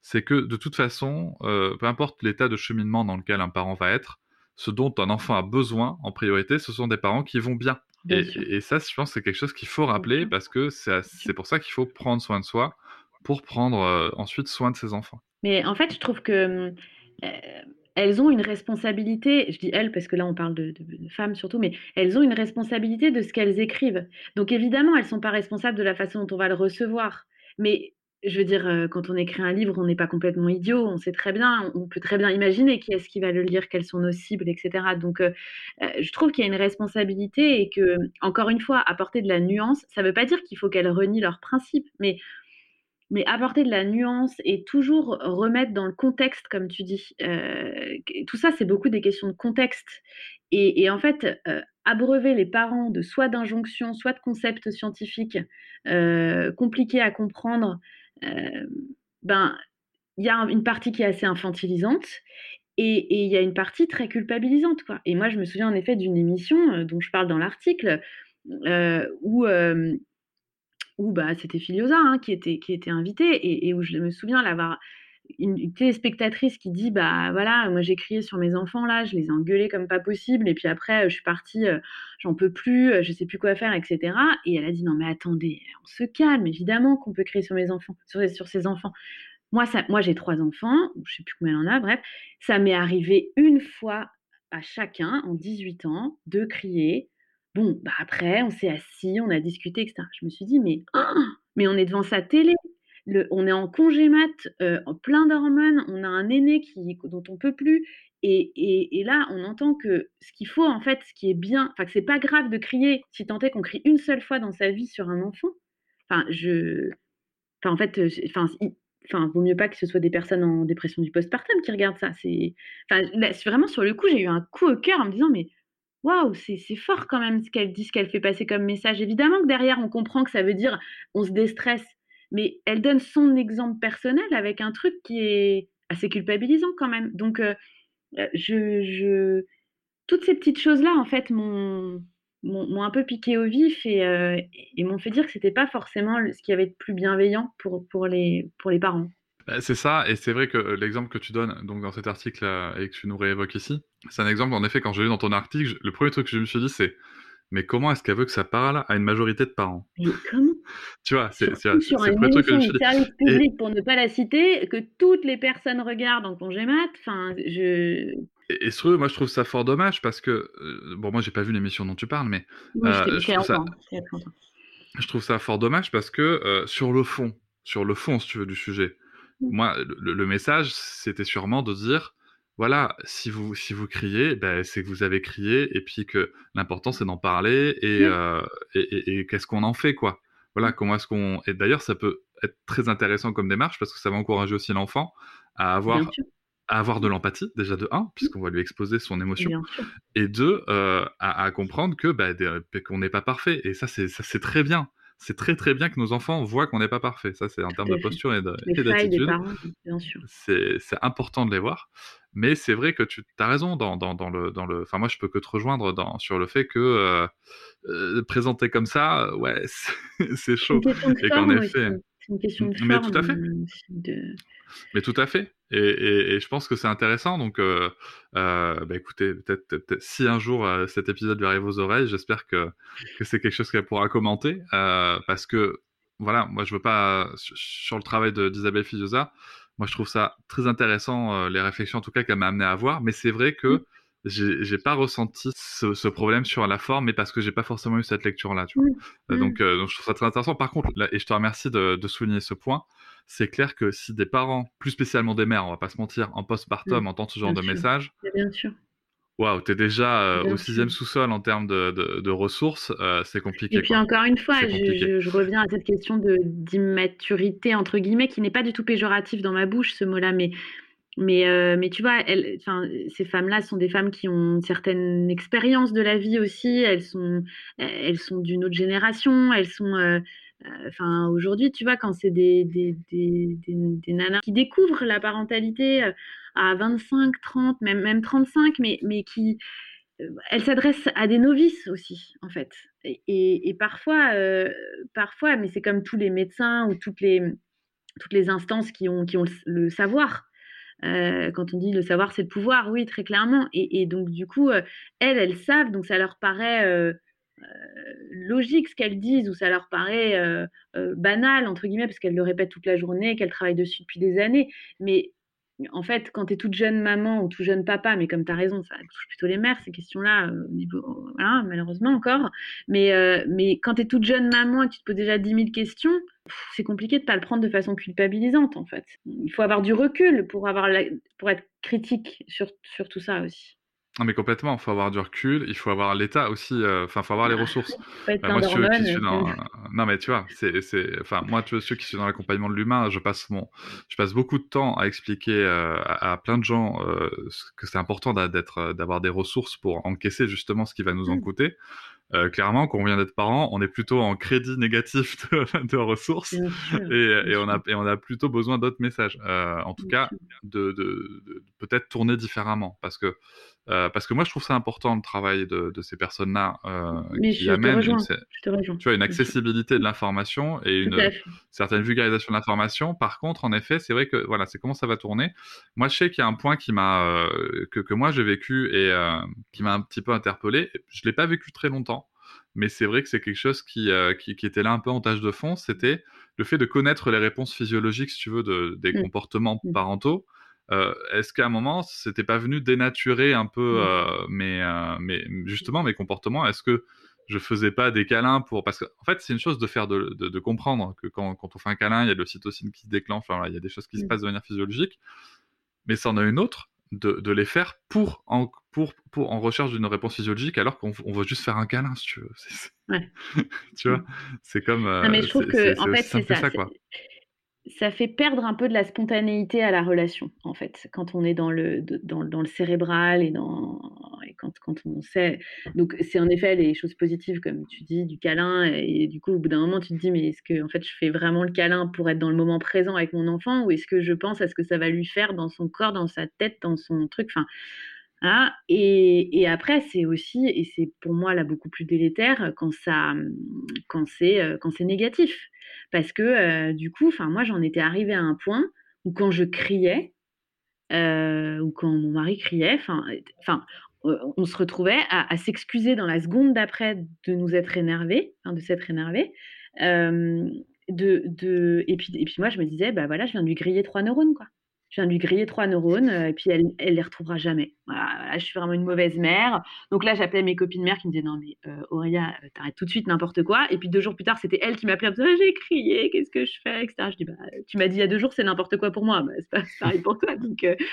Speaker 1: c'est que de toute façon, peu importe l'état de cheminement dans lequel un parent va être, ce dont un enfant a besoin en priorité, ce sont des parents qui vont bien.
Speaker 3: Bien sûr,
Speaker 1: Et ça, je pense que c'est quelque chose qu'il faut
Speaker 3: bien
Speaker 1: rappeler
Speaker 3: sûr,
Speaker 1: parce que
Speaker 3: bien sûr.
Speaker 1: c'est pour ça qu'il faut prendre soin de soi pour prendre ensuite soin de ses enfants.
Speaker 3: Mais en fait, je trouve que, elles ont une responsabilité, je dis elles parce que là on parle de femmes surtout, mais elles ont une responsabilité de ce qu'elles écrivent. Donc évidemment, elles sont pas responsables de la façon dont on va le recevoir. Mais je veux dire, quand on écrit un livre, on n'est pas complètement idiot, on sait très bien, on peut très bien imaginer qui est-ce qui va le lire, quelles sont nos cibles, et cetera. Donc je trouve qu'il y a une responsabilité et que, encore une fois, apporter de la nuance, ça veut pas dire qu'il faut qu'elles renient leurs principes, mais apporter de la nuance et toujours remettre dans le contexte, comme tu dis. Tout ça, c'est beaucoup des questions de contexte. Et en fait, abreuver les parents de soit d'injonctions, soit de concepts scientifiques compliqués à comprendre, euh, ben, il y a une partie qui est assez infantilisante et il y a une partie très culpabilisante, quoi. Et moi, je me souviens en effet d'une émission dont je parle dans l'article où bah, c'était Filiosa hein, qui était invitée et où je me souviens l'avoir une téléspectatrice qui dit bah voilà moi j'ai crié sur mes enfants là je les ai engueulés comme pas possible et puis après je suis partie j'en peux plus je sais plus quoi faire etc et elle a dit non mais attendez on se calme évidemment qu'on peut crier sur mes enfants sur ses enfants moi j'ai 3 enfants je sais plus combien elle en a bref ça m'est arrivé une fois à chacun en 18 ans de crier. Bon, bah après, on s'est assis, on a discuté, etc. Je me suis dit, mais on est devant sa télé, on est en congé mat, en plein d'hormones, on a un aîné dont on peut plus. Et là, on entend que ce qu'il faut, en fait, ce qui est bien, enfin, que c'est pas grave de crier, si tant est qu'on crie une seule fois dans sa vie sur un enfant. Enfin, en fait, vaut mieux pas que ce soit des personnes en dépression du postpartum qui regardent ça. Enfin, là, vraiment, sur le coup, j'ai eu un coup au cœur en me disant, mais waouh, c'est fort quand même ce qu'elle dit, ce qu'elle fait passer comme message. Évidemment que derrière, on comprend que ça veut dire on se déstresse, mais elle donne son exemple personnel avec un truc qui est assez culpabilisant quand même. Donc, toutes ces petites choses-là, en fait, m'ont un peu piqué au vif et m'ont fait dire que c'était pas forcément ce qui avait de plus bienveillant pour les parents.
Speaker 1: Bah, c'est ça, et c'est vrai que l'exemple que tu donnes donc dans cet article et que tu nous réévoques ici, c'est un exemple en effet quand je l'ai lu dans ton article, le premier truc que je me suis dit c'est mais comment est-ce qu'elle veut que ça parle à une majorité de parents?
Speaker 3: Mais comment?
Speaker 1: Tu vois,
Speaker 3: Surtout sur
Speaker 1: c'est le
Speaker 3: une
Speaker 1: premier truc que je
Speaker 3: émission
Speaker 1: me
Speaker 3: du
Speaker 1: suis dit.
Speaker 3: service
Speaker 1: Et,
Speaker 3: public, pour ne pas la citer, que toutes les personnes regardent en congé mat. Enfin,
Speaker 1: et ce moi je trouve ça fort dommage parce que bon moi j'ai pas vu l'émission dont tu parles, mais
Speaker 3: oui,
Speaker 1: je
Speaker 3: j'étais
Speaker 1: trouve ça
Speaker 3: longtemps. J'étais longtemps.
Speaker 1: je trouve ça fort dommage parce que sur le fond si tu veux du sujet, moi le message c'était sûrement de dire voilà, si vous criez, ben, c'est que vous avez crié et puis que l'important c'est d'en parler
Speaker 3: Oui,
Speaker 1: et qu'est-ce qu'on en fait quoi. Voilà, comment est-ce qu'on et d'ailleurs ça peut être très intéressant comme démarche parce que ça va encourager aussi l'enfant à
Speaker 3: bien
Speaker 1: avoir
Speaker 3: sûr.
Speaker 1: à avoir de l'empathie déjà de un puisqu'on va lui exposer son émotion
Speaker 3: Bien sûr.
Speaker 1: et deux, à comprendre que bah, qu'on n'est pas parfait. Et ça, c'est très bien. C'est très très bien que nos enfants voient qu'on n'est pas parfait. Ça, c'est en termes
Speaker 3: Tout
Speaker 1: de
Speaker 3: à fait.
Speaker 1: posture
Speaker 3: Les
Speaker 1: et
Speaker 3: failles des
Speaker 1: d'attitude.
Speaker 3: parents, bien sûr.
Speaker 1: C'est important de les voir. Mais c'est vrai que tu as raison dans le. Enfin, moi, je peux que te rejoindre sur le fait que présenter comme ça, ouais, c'est
Speaker 3: C'est une
Speaker 1: question.
Speaker 3: question de
Speaker 1: Et qu'en
Speaker 3: forme aussi.
Speaker 1: effet.
Speaker 3: C'est une question de
Speaker 1: Mais tout
Speaker 3: forme
Speaker 1: à fait.
Speaker 3: aussi de.
Speaker 1: Mais tout à fait. Et je pense que c'est intéressant. Donc, bah, écoutez, si un jour cet épisode lui arrive aux oreilles, j'espère que c'est quelque chose qu'elle pourra commenter. Parce que, voilà, moi, je veux pas. Sur le travail d'Isabelle Filiosa, moi, je trouve ça très intéressant, les réflexions en tout cas qu'elle m'a amené à avoir. Mais c'est vrai
Speaker 3: Mm,
Speaker 1: que j'ai pas ressenti ce problème sur la forme, mais parce que j'ai pas forcément eu cette lecture-là, tu vois.
Speaker 3: mm, mm.
Speaker 1: Donc, je trouve ça très intéressant. Par contre, là, et je te remercie de souligner ce point, c'est clair que si des parents, plus spécialement des mères, on va pas se mentir, en
Speaker 3: Mm.
Speaker 1: postpartum entendent ce genre
Speaker 3: Bien
Speaker 1: de
Speaker 3: sûr.
Speaker 1: message,
Speaker 3: Bien sûr.
Speaker 1: waouh, t'es déjà au
Speaker 3: Bien sûr.
Speaker 1: sixième sous-sol en termes de ressources, c'est
Speaker 3: Et
Speaker 1: compliqué,
Speaker 3: puis
Speaker 1: quoi.
Speaker 3: encore une fois,
Speaker 1: C'est compliqué.
Speaker 3: je reviens à cette question d'immaturité, entre guillemets, qui n'est pas du tout péjoratif dans ma bouche, ce mot-là, mais tu vois, enfin, ces femmes-là sont des femmes qui ont une certaine expérience de la vie aussi. Elles sont d'une autre génération. Enfin, aujourd'hui, tu vois, quand c'est des nanas qui découvrent la parentalité à 25, 30, même 35, mais qui, elles s'adressent à des novices aussi, en fait. Et parfois, mais c'est comme tous les médecins ou toutes les instances qui ont le savoir. Quand on dit le savoir, c'est le pouvoir, oui, très clairement. Et donc, du coup, elles savent, donc ça leur paraît logique ce qu'elles disent, ou ça leur paraît banal, entre guillemets, parce qu'elles le répètent toute la journée, qu'elles travaillent dessus depuis des années. Mais en fait, quand tu es toute jeune maman ou tout jeune papa, mais comme tu as raison, ça touche plutôt les mères, ces questions-là, au niveau, voilà, malheureusement encore. Mais quand tu es toute jeune maman et que tu te poses déjà 10 000 questions, c'est compliqué de ne pas le prendre de façon culpabilisante, en fait. Il faut avoir du recul pour être critique sur tout ça aussi.
Speaker 1: Non, mais complètement, il faut avoir du recul, il faut avoir l'état aussi, enfin, il faut avoir les ressources.
Speaker 3: Pas être plein
Speaker 1: Moi, ceux qui suis
Speaker 3: d'hormones.
Speaker 1: dans... Non, mais tu vois, enfin, moi, tu vois, ceux qui sont dans l'accompagnement de l'humain, je passe beaucoup de temps à expliquer à plein de gens que c'est important d'avoir des ressources pour encaisser justement ce qui va nous en coûter. Clairement, quand on vient d'être parent, on est plutôt en crédit négatif de ressources
Speaker 3: Bien sûr,
Speaker 1: et
Speaker 3: bien sûr,
Speaker 1: on a plutôt besoin d'autres messages. En tout
Speaker 3: bien
Speaker 1: cas,
Speaker 3: sûr.
Speaker 1: de peut-être tourner différemment parce que moi, je trouve ça important le travail de ces personnes-là
Speaker 3: Mais
Speaker 1: qui
Speaker 3: je te
Speaker 1: amènent
Speaker 3: rejoins, je te rejoins.
Speaker 1: tu vois, une
Speaker 3: Bien sûr.
Speaker 1: accessibilité de l'information et
Speaker 3: Tout
Speaker 1: une
Speaker 3: à fait.
Speaker 1: certaine vulgarisation de l'information. Par contre, en effet, c'est vrai que voilà, c'est comment ça va tourner. Moi, je sais qu'il y a un point qui m'a que moi j'ai vécu et qui m'a un petit peu interpellé. Je l'ai pas vécu très longtemps, mais c'est vrai que c'est quelque chose qui était là un peu en tâche de fond. C'était le fait de connaître les réponses physiologiques, si tu veux, des
Speaker 3: Mm,
Speaker 1: comportements
Speaker 3: mm,
Speaker 1: parentaux. Est-ce qu'à un moment, c'était pas venu dénaturer un peu
Speaker 3: mm,
Speaker 1: mais justement mes comportements? Est-ce que je faisais pas des câlins pour parce que en fait c'est une chose de faire de comprendre que quand on fait un câlin il y a de l'ocytocine qui se déclenche, enfin, voilà, il y a des choses qui se
Speaker 3: mm.
Speaker 1: passent de manière physiologique, mais c'en a une autre de les faire pour en recherche d'une réponse physiologique alors qu'on veut juste faire un câlin si tu veux.
Speaker 3: Ouais.
Speaker 1: Tu
Speaker 3: Mm.
Speaker 1: vois, c'est comme
Speaker 3: Non, mais je trouve que, en
Speaker 1: c'est aussi
Speaker 3: fait, c'est
Speaker 1: simple que
Speaker 3: ça.
Speaker 1: ça quoi.
Speaker 3: Ça fait perdre un peu de la spontanéité à la relation, en fait, quand on est dans le cérébral et quand on sait. Donc, c'est en effet les choses positives, comme tu dis, du câlin. Et du coup, au bout d'un moment, tu te dis, mais est-ce que, en fait, je fais vraiment le câlin pour être dans le moment présent avec mon enfant, ou est-ce que je pense à ce que ça va lui faire dans son corps, dans sa tête, dans son truc, enfin, voilà. Et après, c'est aussi, et c'est pour moi là beaucoup plus délétère, quand c'est négatif. Parce que du coup, enfin, moi j'en étais arrivée à un point où quand je criais, ou quand mon mari criait, on se retrouvait à s'excuser dans la seconde d'après de nous être énervés, enfin, de s'être énervés. euh, et puis moi je me disais, bah voilà, je viens de lui griller 3 neurones, quoi. Je viens de lui griller 3 neurones, et puis elle les retrouvera jamais. Voilà, voilà, je suis vraiment une mauvaise mère. Donc là, j'appelais mes copines mères qui me disaient, non mais Aurélia, t'arrêtes tout de suite n'importe quoi. Et puis 2 jours plus tard, c'était elle qui m'appelait en me disant, ah, j'ai crié, qu'est-ce que je fais, etc. Je dis, bah tu m'as dit il y a 2 jours, c'est n'importe quoi pour moi. Bah, c'est pareil pour toi.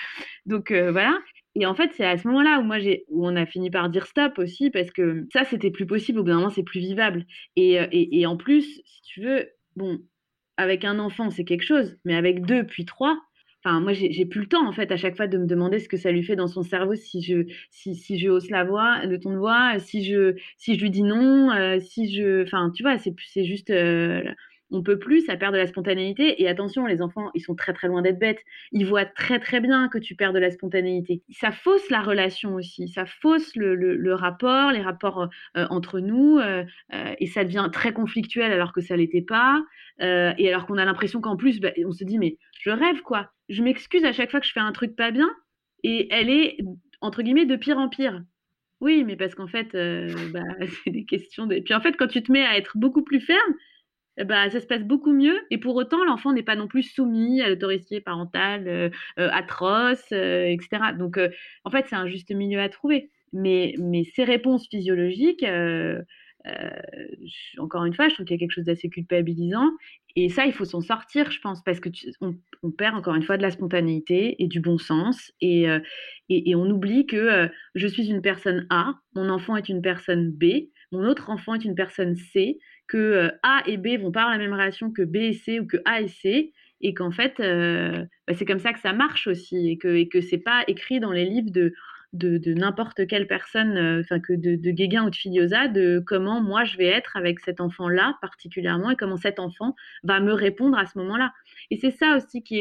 Speaker 3: Donc voilà. Et en fait, c'est à ce moment-là où on a fini par dire stop aussi, parce que ça, c'était plus possible. Au bout d'un moment, c'est plus vivable. Et en plus, si tu veux, bon, avec un enfant, c'est quelque chose, mais avec 2 puis 3, enfin, moi, j'ai plus le temps, en fait, à chaque fois de me demander ce que ça lui fait dans son cerveau si je hausse la voix, le ton de voix, si je lui dis non, enfin, tu vois, c'est juste, on peut plus, ça perd de la spontanéité. Et attention, les enfants, ils sont très très loin d'être bêtes. Ils voient très très bien que tu perds de la spontanéité. Ça fausse la relation aussi, ça fausse le rapport, les rapports entre nous, et ça devient très conflictuel alors que ça l'était pas. Et alors qu'on a l'impression qu'en plus, bah, on se dit, mais je rêve quoi. Je m'excuse à chaque fois que je fais un truc pas bien, et elle est, entre guillemets, de pire en pire. Oui, mais parce qu'en fait, bah, c'est des questions de... Puis en fait, quand tu te mets à être beaucoup plus ferme, bah, ça se passe beaucoup mieux. Et pour autant, l'enfant n'est pas non plus soumis à l'autorité parentale atroce, etc. Donc, en fait, c'est un juste milieu à trouver. Mais ces réponses physiologiques, euh, encore une fois, je trouve qu'il y a quelque chose d'assez culpabilisant. Et ça, il faut s'en sortir, je pense, parce que on perd encore une fois de la spontanéité et du bon sens. Et on oublie que je suis une personne A, mon enfant est une personne B, mon autre enfant est une personne C, que A et B vont pas avoir la même relation que B et C, ou que A et C, et qu'en fait, bah, c'est comme ça que ça marche aussi, et que c'est pas écrit dans les livres de n'importe quelle personne, enfin que de Guéguin ou de Filiosa, de comment moi je vais être avec cet enfant-là particulièrement, et comment cet enfant va me répondre à ce moment-là. Et c'est ça aussi qui est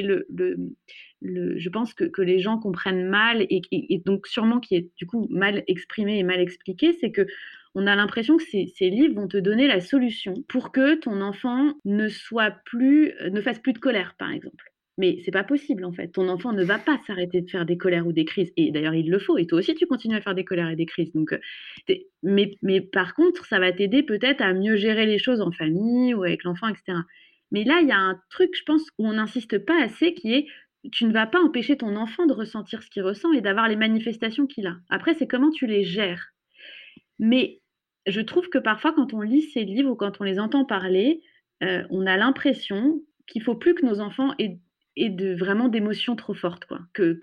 Speaker 3: je pense que les gens comprennent mal, et donc sûrement qui est du coup mal exprimé et mal expliqué, c'est que on a l'impression que ces livres vont te donner la solution pour que ton enfant ne fasse plus de colère, par exemple. Mais c'est pas possible, en fait. Ton enfant ne va pas s'arrêter de faire des colères ou des crises. Et d'ailleurs, il le faut. Et toi aussi, tu continues à faire des colères et des crises. Donc, mais par contre, ça va t'aider peut-être à mieux gérer les choses en famille ou avec l'enfant, etc. Mais là, il y a un truc, je pense, où on n'insiste pas assez, qui est tu ne vas pas empêcher ton enfant de ressentir ce qu'il ressent et d'avoir les manifestations qu'il a. Après, c'est comment tu les gères. Mais je trouve que parfois, quand on lit ces livres ou quand on les entend parler, on a l'impression qu'il faut plus que nos enfants aient vraiment d'émotions trop fortes, quoi.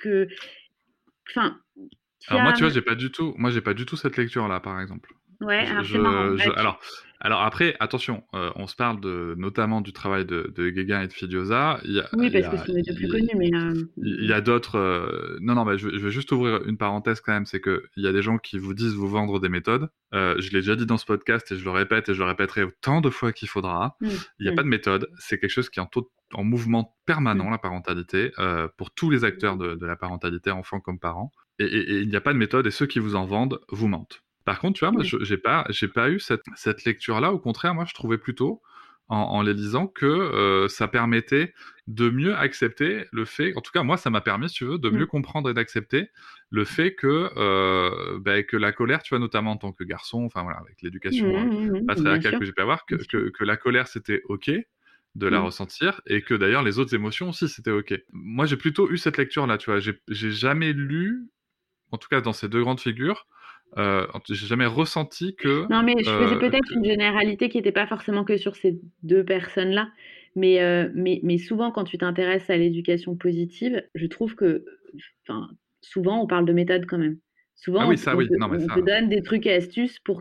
Speaker 1: Alors moi, tu vois, j'ai pas du tout cette lecture-là, par exemple.
Speaker 3: Ouais, alors c'est marrant.
Speaker 1: Alors après, attention, on se parle notamment du travail de Guéguin et de Fidiosa.
Speaker 3: Oui, parce que c'est les deux plus connus, mais...
Speaker 1: Il y a d'autres... Non, mais je vais juste ouvrir une parenthèse quand même, c'est qu'il y a des gens qui vous disent vous vendre des méthodes. Je l'ai déjà dit dans ce podcast et je le répète et je le répéterai autant de fois qu'il faudra. Il n'y a pas de méthode, c'est quelque chose qui est en mouvement permanent, la parentalité, pour tous les acteurs de la parentalité, enfants comme parents. Et il n'y a pas de méthode et ceux qui vous en vendent vous mentent. Par contre, tu vois, moi, j'ai pas eu cette lecture-là. Au contraire, moi, je trouvais plutôt, en les lisant, que ça permettait de mieux accepter le fait... En tout cas, moi, ça m'a permis, si tu veux, de mieux comprendre et d'accepter le fait que la colère, tu vois, notamment en tant que garçon, enfin voilà, avec l'éducation patriarcale que j'ai pu avoir, que la colère, c'était OK de la ressentir, et que d'ailleurs, les autres émotions aussi, c'était OK. Moi, j'ai plutôt eu cette lecture-là, tu vois. J'ai jamais lu, en tout cas dans ces deux grandes figures, j'ai jamais ressenti que...
Speaker 3: Non, mais je faisais peut-être une généralité qui n'était pas forcément que sur ces deux personnes-là. Mais souvent, quand tu t'intéresses à l'éducation positive, je trouve que souvent, on parle de méthode quand même. Souvent, on te donne des trucs et astuces pour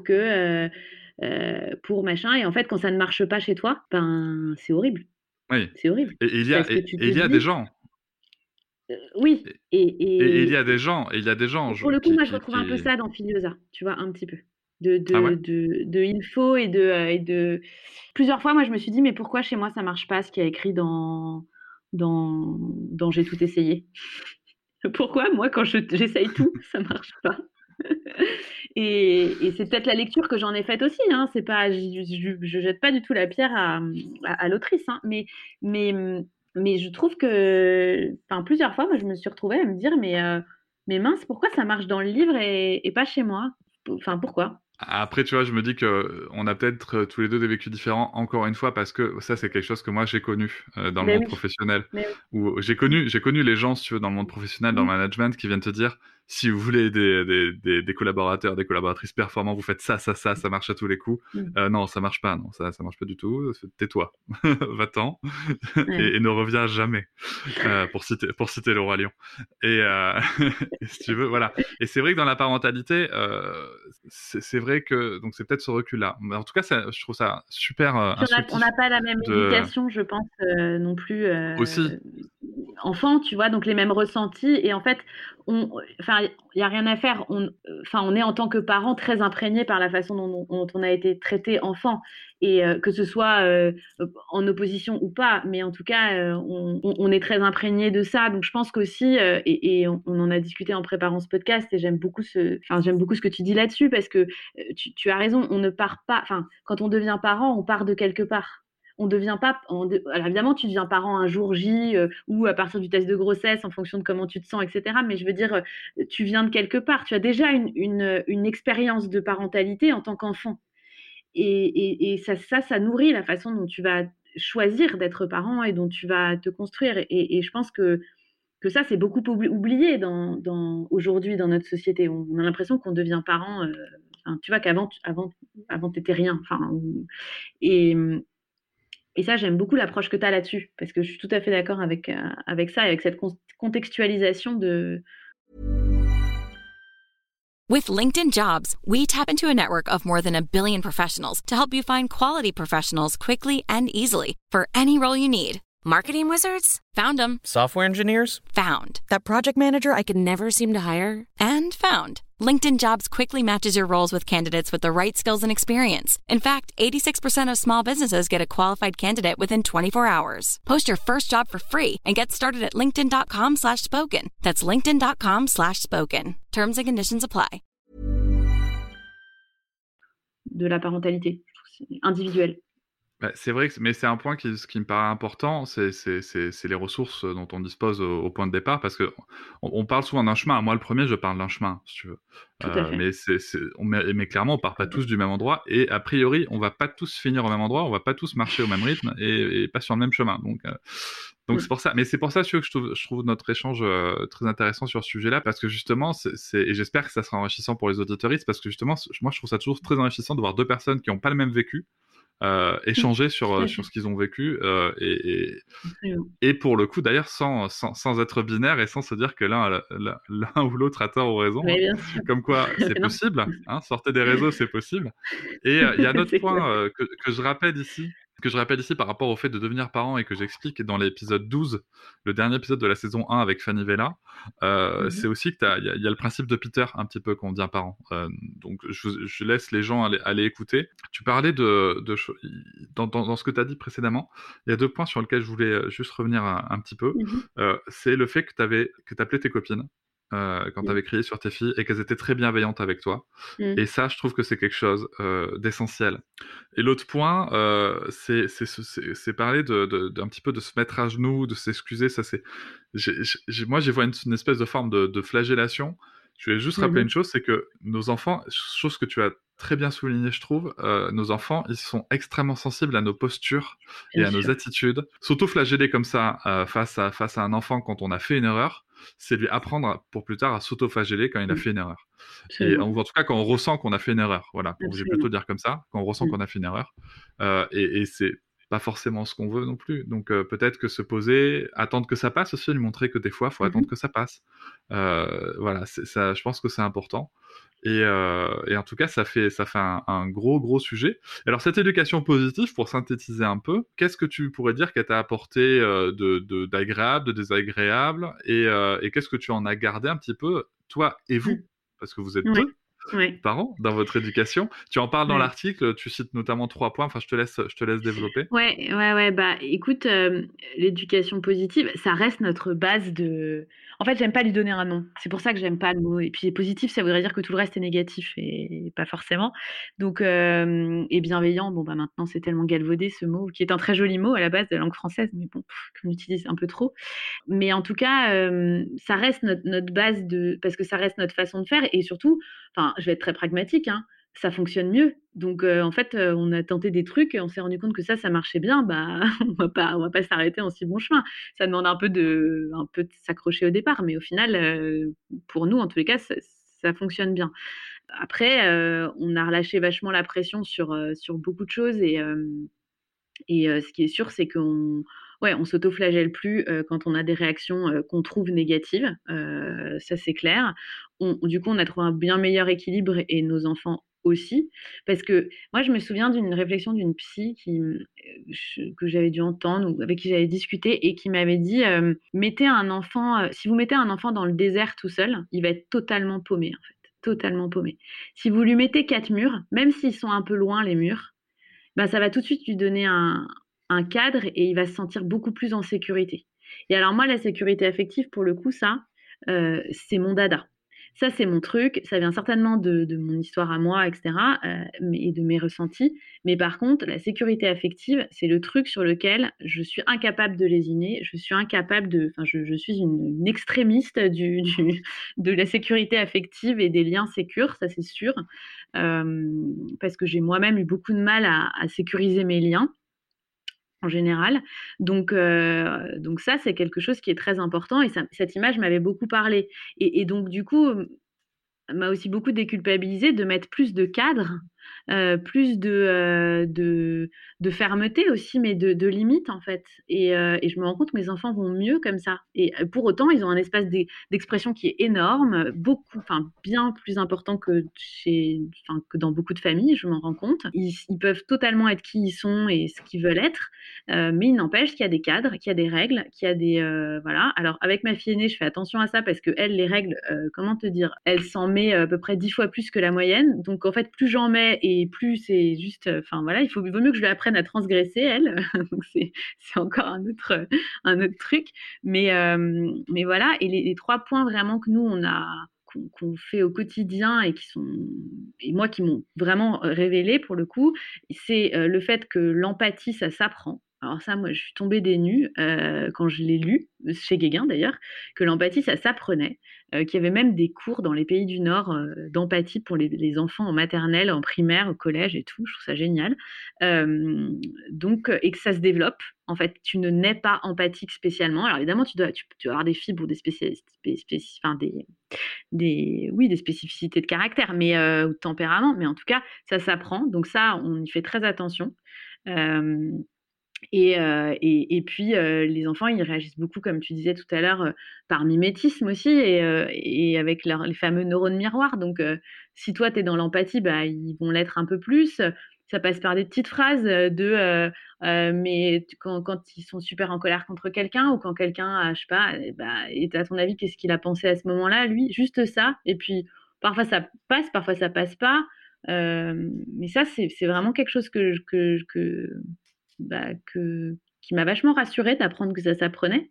Speaker 3: machin. Et en fait, quand ça ne marche pas chez toi, c'est horrible.
Speaker 1: Oui.
Speaker 3: C'est horrible.
Speaker 1: Et il y a des gens...
Speaker 3: oui.
Speaker 1: Et il y a des gens...
Speaker 3: Pour le coup, moi, je retrouve un peu ça dans Fidiosa, tu vois, un petit peu. De il faut et de... Plusieurs fois, moi, je me suis dit, mais pourquoi chez moi, ça marche pas, ce qui est écrit dans J'ai tout essayé. Pourquoi, moi, quand j'essaye tout, ça marche pas? Et c'est peut-être la lecture que j'en ai faite aussi, hein. C'est pas, je jette pas du tout la pierre à l'autrice, hein. Mais je trouve que, plusieurs fois, moi, je me suis retrouvée à me dire, mais mince, pourquoi ça marche dans le livre et pas chez moi? Pourquoi?
Speaker 1: Après, tu vois, je me dis qu'on a peut-être tous les deux des vécus différents, encore une fois, parce que ça, c'est quelque chose que moi, j'ai connu dans le monde professionnel. Où j'ai connu les gens, si tu veux, dans le monde professionnel, dans le management, qui viennent te dire, si vous voulez des collaborateurs, des collaboratrices performants, vous faites ça marche à tous les coups. Non, ça marche pas, non, ça marche pas du tout. Tais-toi, va-t'en, et ne reviens jamais, pour citer le roi lion. Et si tu veux, voilà. Et c'est vrai que dans la parentalité, c'est vrai que donc c'est peut-être ce recul-là. Mais en tout cas, je trouve ça super instructif.
Speaker 3: On n'a pas la même éducation, je pense, non plus.
Speaker 1: Aussi.
Speaker 3: Enfant, tu vois, donc les mêmes ressentis. Et en fait, il n'y a rien à faire. On est en tant que parents très imprégnés par la façon dont on a été traité enfant. Et que ce soit en opposition ou pas, mais en tout cas, on est très imprégné de ça. Donc je pense qu'aussi, et on en a discuté en préparant ce podcast, et j'aime beaucoup ce que tu dis là-dessus, parce que tu as raison, on ne part pas, quand on devient parent, on part de quelque part. On devient pas... Alors évidemment, tu deviens parent un jour J ou à partir du test de grossesse en fonction de comment tu te sens, etc. Mais je veux dire, tu viens de quelque part. Tu as déjà une expérience de parentalité en tant qu'enfant. Et ça nourrit la façon dont tu vas choisir d'être parent et dont tu vas te construire. Et je pense que ça, c'est beaucoup oublié aujourd'hui dans notre société. On a l'impression qu'on devient parent... tu vois qu'avant, t'étais rien. Et ça, j'aime beaucoup l'approche que tu as là-dessus, parce que je suis tout à fait d'accord avec ça, avec cette contextualisation de...
Speaker 4: With LinkedIn Jobs, we tap into a network of more than 1 billion professionals to help you find quality professionals quickly and easily for any role you need. Marketing wizards? Found them.
Speaker 5: Software engineers?
Speaker 4: Found.
Speaker 5: That project manager I could never seem to hire?
Speaker 4: And found. LinkedIn Jobs quickly matches your roles with candidates with the right skills and experience. In fact, 86% of small businesses get a qualified candidate within 24 hours. Post your first job for free and get started at linkedin.com/spoken. That's linkedin.com/spoken. Terms and conditions apply.
Speaker 3: de la parentalité. Je trouve que c'est individuel.
Speaker 1: Bah, c'est vrai mais c'est un point qui me paraît important, c'est les ressources dont on dispose au point de départ, parce que on parle souvent d'un chemin. Moi, le premier, je parle d'un chemin, si tu veux.
Speaker 3: Tout à fait.
Speaker 1: Mais clairement, on part pas tous du même endroit, et a priori, on va pas tous finir au même endroit, on va pas tous marcher au même rythme et pas sur le même chemin. Donc c'est pour ça. Mais c'est pour ça, si tu veux, que je trouve notre échange très intéressant sur ce sujet-là, parce que justement, et j'espère que ça sera enrichissant pour les auditeuristes, parce que justement, moi, je trouve ça toujours très enrichissant de voir deux personnes qui ont pas le même vécu échanger sur ce qu'ils ont vécu
Speaker 3: Absolument.
Speaker 1: et pour le coup d'ailleurs sans être binaire et sans se dire que l'un ou l'autre a tort ou raison,
Speaker 3: Oui,
Speaker 1: hein.
Speaker 3: bien sûr.
Speaker 1: Comme quoi c'est
Speaker 3: Non.
Speaker 1: possible, hein, sortez des réseaux, c'est possible. Et il y a un autre
Speaker 3: C'est
Speaker 1: point
Speaker 3: clair.
Speaker 1: que je rappelle ici par rapport au fait de devenir parent, et que j'explique dans l'épisode 12, le dernier épisode de la saison 1 avec Fanny Vella. C'est aussi que il y a le principe de Peter un petit peu quand on devient parent. Donc je laisse les gens aller écouter. Tu parlais dans ce que tu as dit précédemment, il y a deux points sur lesquels je voulais juste revenir un petit peu. C'est le fait que tu appelais tes copines quand tu avais crié sur tes filles, et qu'elles étaient très bienveillantes avec toi. Et ça, je trouve que c'est quelque chose d'essentiel. Et l'autre point, c'est parler d'un petit peu de se mettre à genoux, de s'excuser. Ça, moi, j'y vois une espèce de forme de flagellation. Je vais juste rappeler une chose, c'est que nos enfants, chose que tu as très bien souligné, je trouve, nos enfants, ils sont extrêmement sensibles à nos postures et
Speaker 3: Bien
Speaker 1: à nos
Speaker 3: sûr.
Speaker 1: attitudes. S'auto-flageller comme ça face à un enfant quand on a fait une erreur, c'est lui apprendre pour plus tard à s'auto-flageller quand il a fait une erreur. Et
Speaker 3: Absolument.
Speaker 1: en tout cas, quand on ressent qu'on a fait une erreur. Voilà, j'ai plutôt
Speaker 3: Absolument.
Speaker 1: dire comme ça, quand on ressent qu'on a fait une erreur. Et c'est pas forcément ce qu'on veut non plus. Donc peut-être que se poser, attendre que ça passe aussi, lui montrer que des fois, il faut attendre que ça passe. Voilà, ça, je pense que c'est important. Et en tout cas, ça fait un gros sujet. Alors, cette éducation positive, pour synthétiser un peu, qu'est-ce que tu pourrais dire qu'elle t'a apporté d'agréable, de désagréable, et qu'est-ce que tu en as gardé un petit peu, toi et vous, parce que vous êtes
Speaker 3: Ouais.
Speaker 1: deux
Speaker 3: Ouais.
Speaker 1: parents dans votre éducation. Tu en parles dans
Speaker 3: Ouais.
Speaker 1: l'article, tu cites notamment 3 points. Enfin, je te laisse développer.
Speaker 3: Ouais. Bah, écoute, l'éducation positive, ça reste notre base de. En fait, j'aime pas lui donner un nom. C'est pour ça que j'aime pas le mot. Et puis positif, ça voudrait dire que tout le reste est négatif et pas forcément. Donc, et bienveillant, bon, bah maintenant c'est tellement galvaudé ce mot, qui est un très joli mot à la base de la langue française, mais bon, qu'on utilise un peu trop. Mais en tout cas, ça reste notre base parce que ça reste notre façon de faire, et surtout, enfin, je vais être très pragmatique, hein, ça fonctionne mieux. Donc, en fait, on a tenté des trucs, on s'est rendu compte que ça marchait bien, bah, on va pas s'arrêter en si bon chemin. Ça demande un peu de s'accrocher au départ, mais au final, pour nous, en tous les cas, ça fonctionne bien. Après, on a relâché vachement la pression sur beaucoup de choses, et ce qui est sûr, c'est on s'auto-flagelle plus, quand on a des réactions, qu'on trouve négatives, ça c'est clair. Du coup, on a trouvé un bien meilleur équilibre, et nos enfants aussi. Parce que moi, je me souviens d'une réflexion d'une psy que j'avais dû entendre, ou avec qui j'avais discuté, et qui m'avait dit, «Mettez un enfant, si vous mettez un enfant dans le désert tout seul, il va être totalement paumé, en fait, totalement paumé. Si vous lui mettez 4 murs, même s'ils sont un peu loin les murs, bah, ça va tout de suite lui donner un cadre, et il va se sentir beaucoup plus en sécurité.» Et alors moi, la sécurité affective, pour le coup, ça, c'est mon dada. Ça, c'est mon truc. Ça vient certainement de mon histoire à moi, etc., et de mes ressentis. Mais par contre, la sécurité affective, c'est le truc sur lequel je suis incapable de lésiner. Je suis incapable enfin, je suis une extrémiste de la sécurité affective et des liens sécures, ça c'est sûr. Parce que j'ai moi-même eu beaucoup de mal à sécuriser mes liens, en général. Donc ça, c'est quelque chose qui est très important, et cette image m'avait beaucoup parlé, et donc du coup, m'a aussi beaucoup déculpabilisée de mettre plus de cadre, plus de fermeté aussi, mais de limites, en fait. Et je me rends compte que mes enfants vont mieux comme ça. Et pour autant, ils ont un espace d'expression qui est énorme, beaucoup, enfin bien plus important que dans beaucoup de familles, je m'en rends compte. Ils peuvent totalement être qui ils sont et ce qu'ils veulent être, mais il n'empêche qu'il y a des cadres, qu'il y a des règles, qu'il y a voilà. Alors avec ma fille aînée, je fais attention à ça, parce que elle, les règles, comment te dire, elle s'en met à peu près 10 fois plus que la moyenne. Donc en fait, plus j'en mets, et plus c'est juste, enfin voilà, il vaut mieux que je lui apprenne à transgresser, elle. Donc c'est encore un autre truc. Mais voilà, et les 3 points vraiment que nous qu'on fait au quotidien et moi qui m'ont vraiment révélé pour le coup, c'est le fait que l'empathie, ça s'apprend. Alors ça, moi, je suis tombée des nues quand je l'ai lu, chez Guéguin d'ailleurs, que l'empathie, ça s'apprenait, qu'il y avait même des cours dans les pays du Nord d'empathie pour les enfants en maternelle, en primaire, au collège et tout. Je trouve ça génial. Donc, et que ça se développe. En fait, tu ne nais pas empathique spécialement. Alors évidemment, tu dois avoir des fibres ou des enfin, des spécificités de caractère, mais ou de tempérament. Mais en tout cas, ça s'apprend. Donc ça, on y fait très attention. Et puis, les enfants, ils réagissent beaucoup, comme tu disais tout à l'heure, par mimétisme aussi et avec les fameux neurones miroirs. Donc, si toi, tu es dans l'empathie, bah, ils vont l'être un peu plus. Ça passe par des petites phrases mais quand ils sont super en colère contre quelqu'un ou quand quelqu'un, je sais pas, et à ton avis, qu'est-ce qu'il a pensé à ce moment-là, lui? Juste ça. Et puis, parfois ça passe, parfois ça passe pas. Mais ça, c'est vraiment quelque chose qui m'a vachement rassurée d'apprendre que ça s'apprenait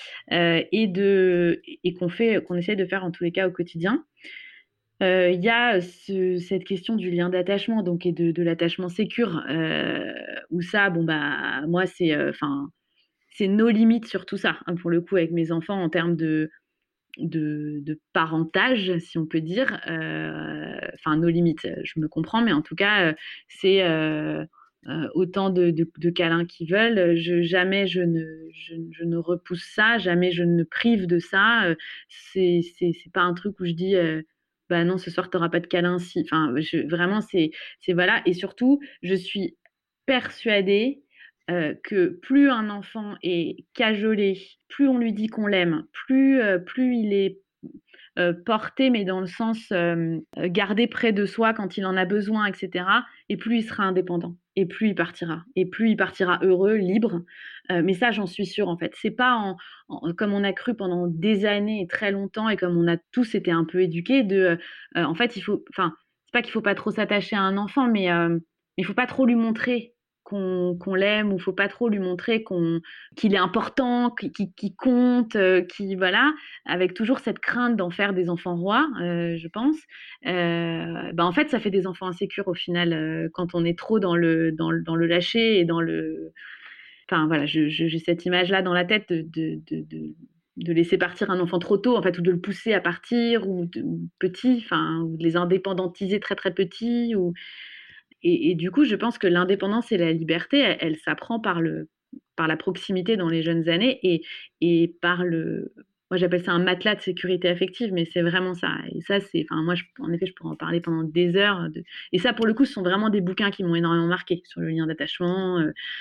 Speaker 3: et qu'on essaye de faire en tous les cas au quotidien. Il y a cette question du lien d'attachement donc et de l'attachement sécure où ça, moi c'est nos limites sur tout ça hein, pour le coup avec mes enfants en termes de parentage, si on peut dire. Enfin, nos limites, je me comprends, mais en tout cas, c'est autant de câlins qu'ils veulent. Jamais je ne repousse ça, jamais je ne prive de ça. C'est pas un truc où je dis bah non, ce soir, tu n'auras pas de câlin. Si. Enfin, vraiment, c'est voilà. Et surtout, je suis persuadée que plus un enfant est cajolé, plus on lui dit qu'on l'aime, plus il est porté, mais dans le sens gardé près de soi quand il en a besoin, etc. Et plus il sera indépendant, et plus il partira, heureux, libre. Mais ça, j'en suis sûre en fait. C'est pas comme on a cru pendant des années et très longtemps, et comme on a tous été un peu éduqués, en fait, c'est pas qu'il faut pas trop s'attacher à un enfant, mais il faut pas trop lui montrer qu'on l'aime, ou faut pas trop lui montrer qu'il est important, qu'il compte, voilà, avec toujours cette crainte d'en faire des enfants rois, je pense. En fait, ça fait des enfants insécures au final quand on est trop dans le lâcher et dans le. Enfin voilà, j'ai cette image-là dans la tête de laisser partir un enfant trop tôt, en fait, ou de le pousser à partir, ou petit, enfin, ou de les indépendantiser très très petits, ou. Et du coup, je pense que l'indépendance et la liberté, elle s'apprend par la proximité dans les jeunes années et par moi j'appelle ça un matelas de sécurité affective, mais c'est vraiment ça. Et ça, moi, en effet, je pourrais en parler pendant des heures. Et ça, pour le coup, ce sont vraiment des bouquins qui m'ont énormément marqué sur le lien d'attachement,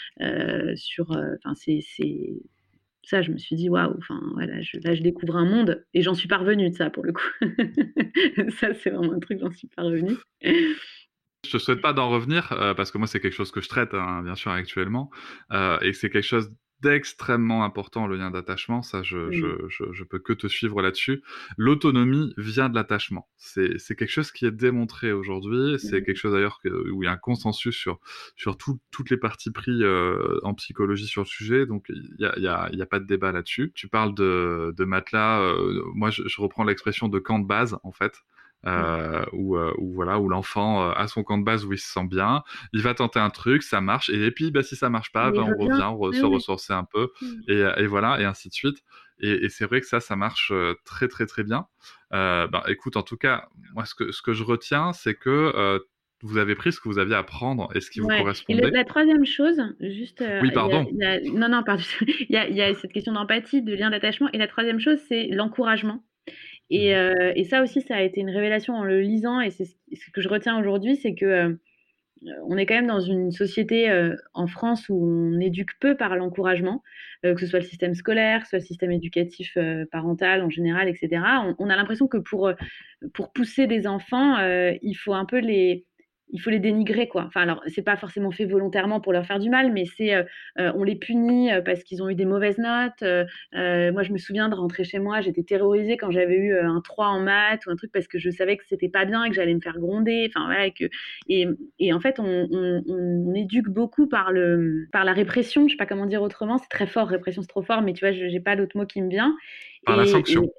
Speaker 3: ça, je me suis dit, waouh, enfin, voilà, là, je découvre un monde et j'en suis parvenue de ça, pour le coup. Ça, c'est vraiment un truc, j'en suis parvenue.
Speaker 1: Je te souhaite pas d'en revenir parce que moi c'est quelque chose que je traite hein, bien sûr actuellement et c'est quelque chose d'extrêmement important le lien d'attachement, ça je peux que te suivre là-dessus. L'autonomie vient de l'attachement, c'est quelque chose qui est démontré aujourd'hui, c'est quelque chose d'ailleurs où il y a un consensus sur toutes les parties pris en psychologie sur le sujet, donc il y a pas de débat là-dessus. Tu parles de matelas, moi je reprends l'expression de camp de base en fait. Où l'enfant a son camp de base où il se sent bien, il va tenter un truc, ça marche, et puis si ça marche pas, on revient se ressourcer un peu, et voilà, et ainsi de suite. Et c'est vrai que ça marche très très très bien. Écoute, en tout cas, moi ce que je retiens, c'est que vous avez pris ce que vous aviez à prendre et ce qui vous correspondait.
Speaker 3: Et la troisième chose, juste.
Speaker 1: Oui, pardon.
Speaker 3: Non, pardon. Il y a cette question d'empathie, de lien d'attachement. Et la troisième chose, c'est l'encouragement. Et ça aussi, ça a été une révélation en le lisant. Et c'est ce que je retiens aujourd'hui, c'est que on est quand même dans une société en France où on éduque peu par l'encouragement, que ce soit le système scolaire, que ce soit le système éducatif parental en général, etc. On a l'impression que pour pousser des enfants, il faut un peu les dénigrer, quoi. Enfin, alors, c'est pas forcément fait volontairement pour leur faire du mal, mais on les punit parce qu'ils ont eu des mauvaises notes. Moi, je me souviens de rentrer chez moi, j'étais terrorisée quand j'avais eu un 3 en maths ou un truc parce que je savais que c'était pas bien et que j'allais me faire gronder. Enfin, voilà, et en fait, on éduque beaucoup par la répression. Je sais pas comment dire autrement, c'est très fort, répression, c'est trop fort, mais tu vois, j'ai pas d'autre mot qui me vient.
Speaker 1: Par la sanction.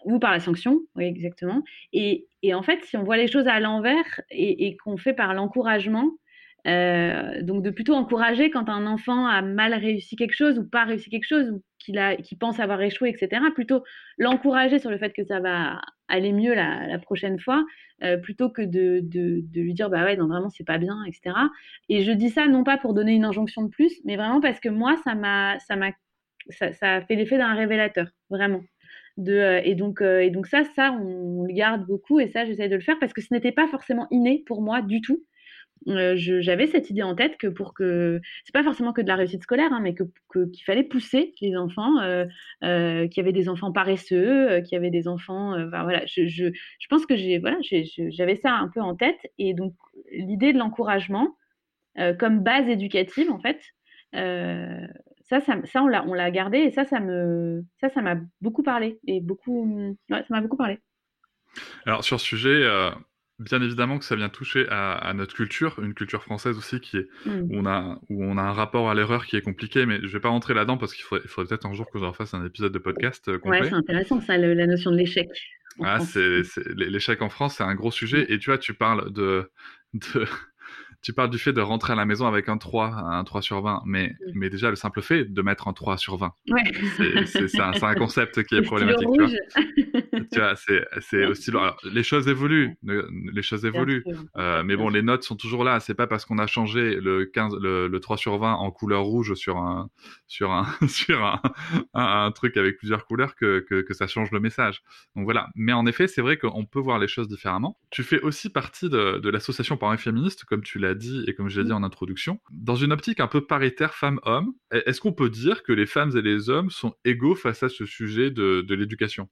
Speaker 3: ou par la sanction, oui, exactement. Et en fait, si on voit les choses à l'envers et qu'on fait par l'encouragement, donc de plutôt encourager quand un enfant a mal réussi quelque chose ou pas réussi quelque chose ou qu'il pense avoir échoué, etc. Plutôt l'encourager sur le fait que ça va aller mieux la prochaine fois, plutôt que de lui dire bah ouais non vraiment c'est pas bien, etc. Et je dis ça non pas pour donner une injonction de plus, mais vraiment parce que moi ça a fait l'effet d'un révélateur, vraiment. Et donc ça on le garde beaucoup et ça j'essaie de le faire parce que ce n'était pas forcément inné pour moi du tout. J'avais cette idée en tête que c'est pas forcément que de la réussite scolaire, hein, mais qu'il fallait pousser les enfants, qu'il y avait des enfants paresseux, qu'il y avait des enfants, enfin, voilà, je pense que j'avais ça un peu en tête et donc l'idée de l'encouragement comme base éducative en fait, euh, ça on l'a gardé et ça m'a beaucoup parlé et ça m'a beaucoup parlé.
Speaker 1: Alors sur ce sujet, bien évidemment que ça vient toucher à notre culture, une culture française aussi
Speaker 3: Mm.
Speaker 1: où on a un rapport à l'erreur qui est compliqué, mais je vais pas rentrer là-dedans parce il faudrait peut-être un jour que je refasse un épisode de podcast
Speaker 3: Ouais,
Speaker 1: complet.
Speaker 3: c'est intéressant ça, la notion de l'échec en
Speaker 1: Ah,
Speaker 3: France.
Speaker 1: l'échec en France, c'est un gros
Speaker 3: Mm.
Speaker 1: sujet. Et tu vois, de, tu parles du fait de rentrer à la maison avec un 3 sur 20,
Speaker 3: Mm.
Speaker 1: mais déjà le simple fait de mettre un 3 sur 20,
Speaker 3: Ouais.
Speaker 1: c'est un concept qui est
Speaker 3: Le stylo
Speaker 1: problématique, tu vois.
Speaker 3: rouge.
Speaker 1: Tu vois, c'est aussi. Alors, les choses évoluent, les choses
Speaker 3: Bien
Speaker 1: évoluent.
Speaker 3: sûr,
Speaker 1: Mais
Speaker 3: bien
Speaker 1: bon,
Speaker 3: sûr.
Speaker 1: les notes sont toujours là. C'est pas parce qu'on a changé le 3 sur 20 en couleur rouge sur un, un truc avec plusieurs couleurs que ça change le message. Donc voilà. Mais en effet, c'est vrai qu'on peut voir les choses différemment. Tu fais aussi partie de l'association Parents féministes, comme tu l'as dit et comme je l'ai dit en introduction, dans une optique un peu paritaire femmes-hommes. Est-ce qu'on peut dire que les femmes et les hommes sont égaux face à ce sujet de l'éducation?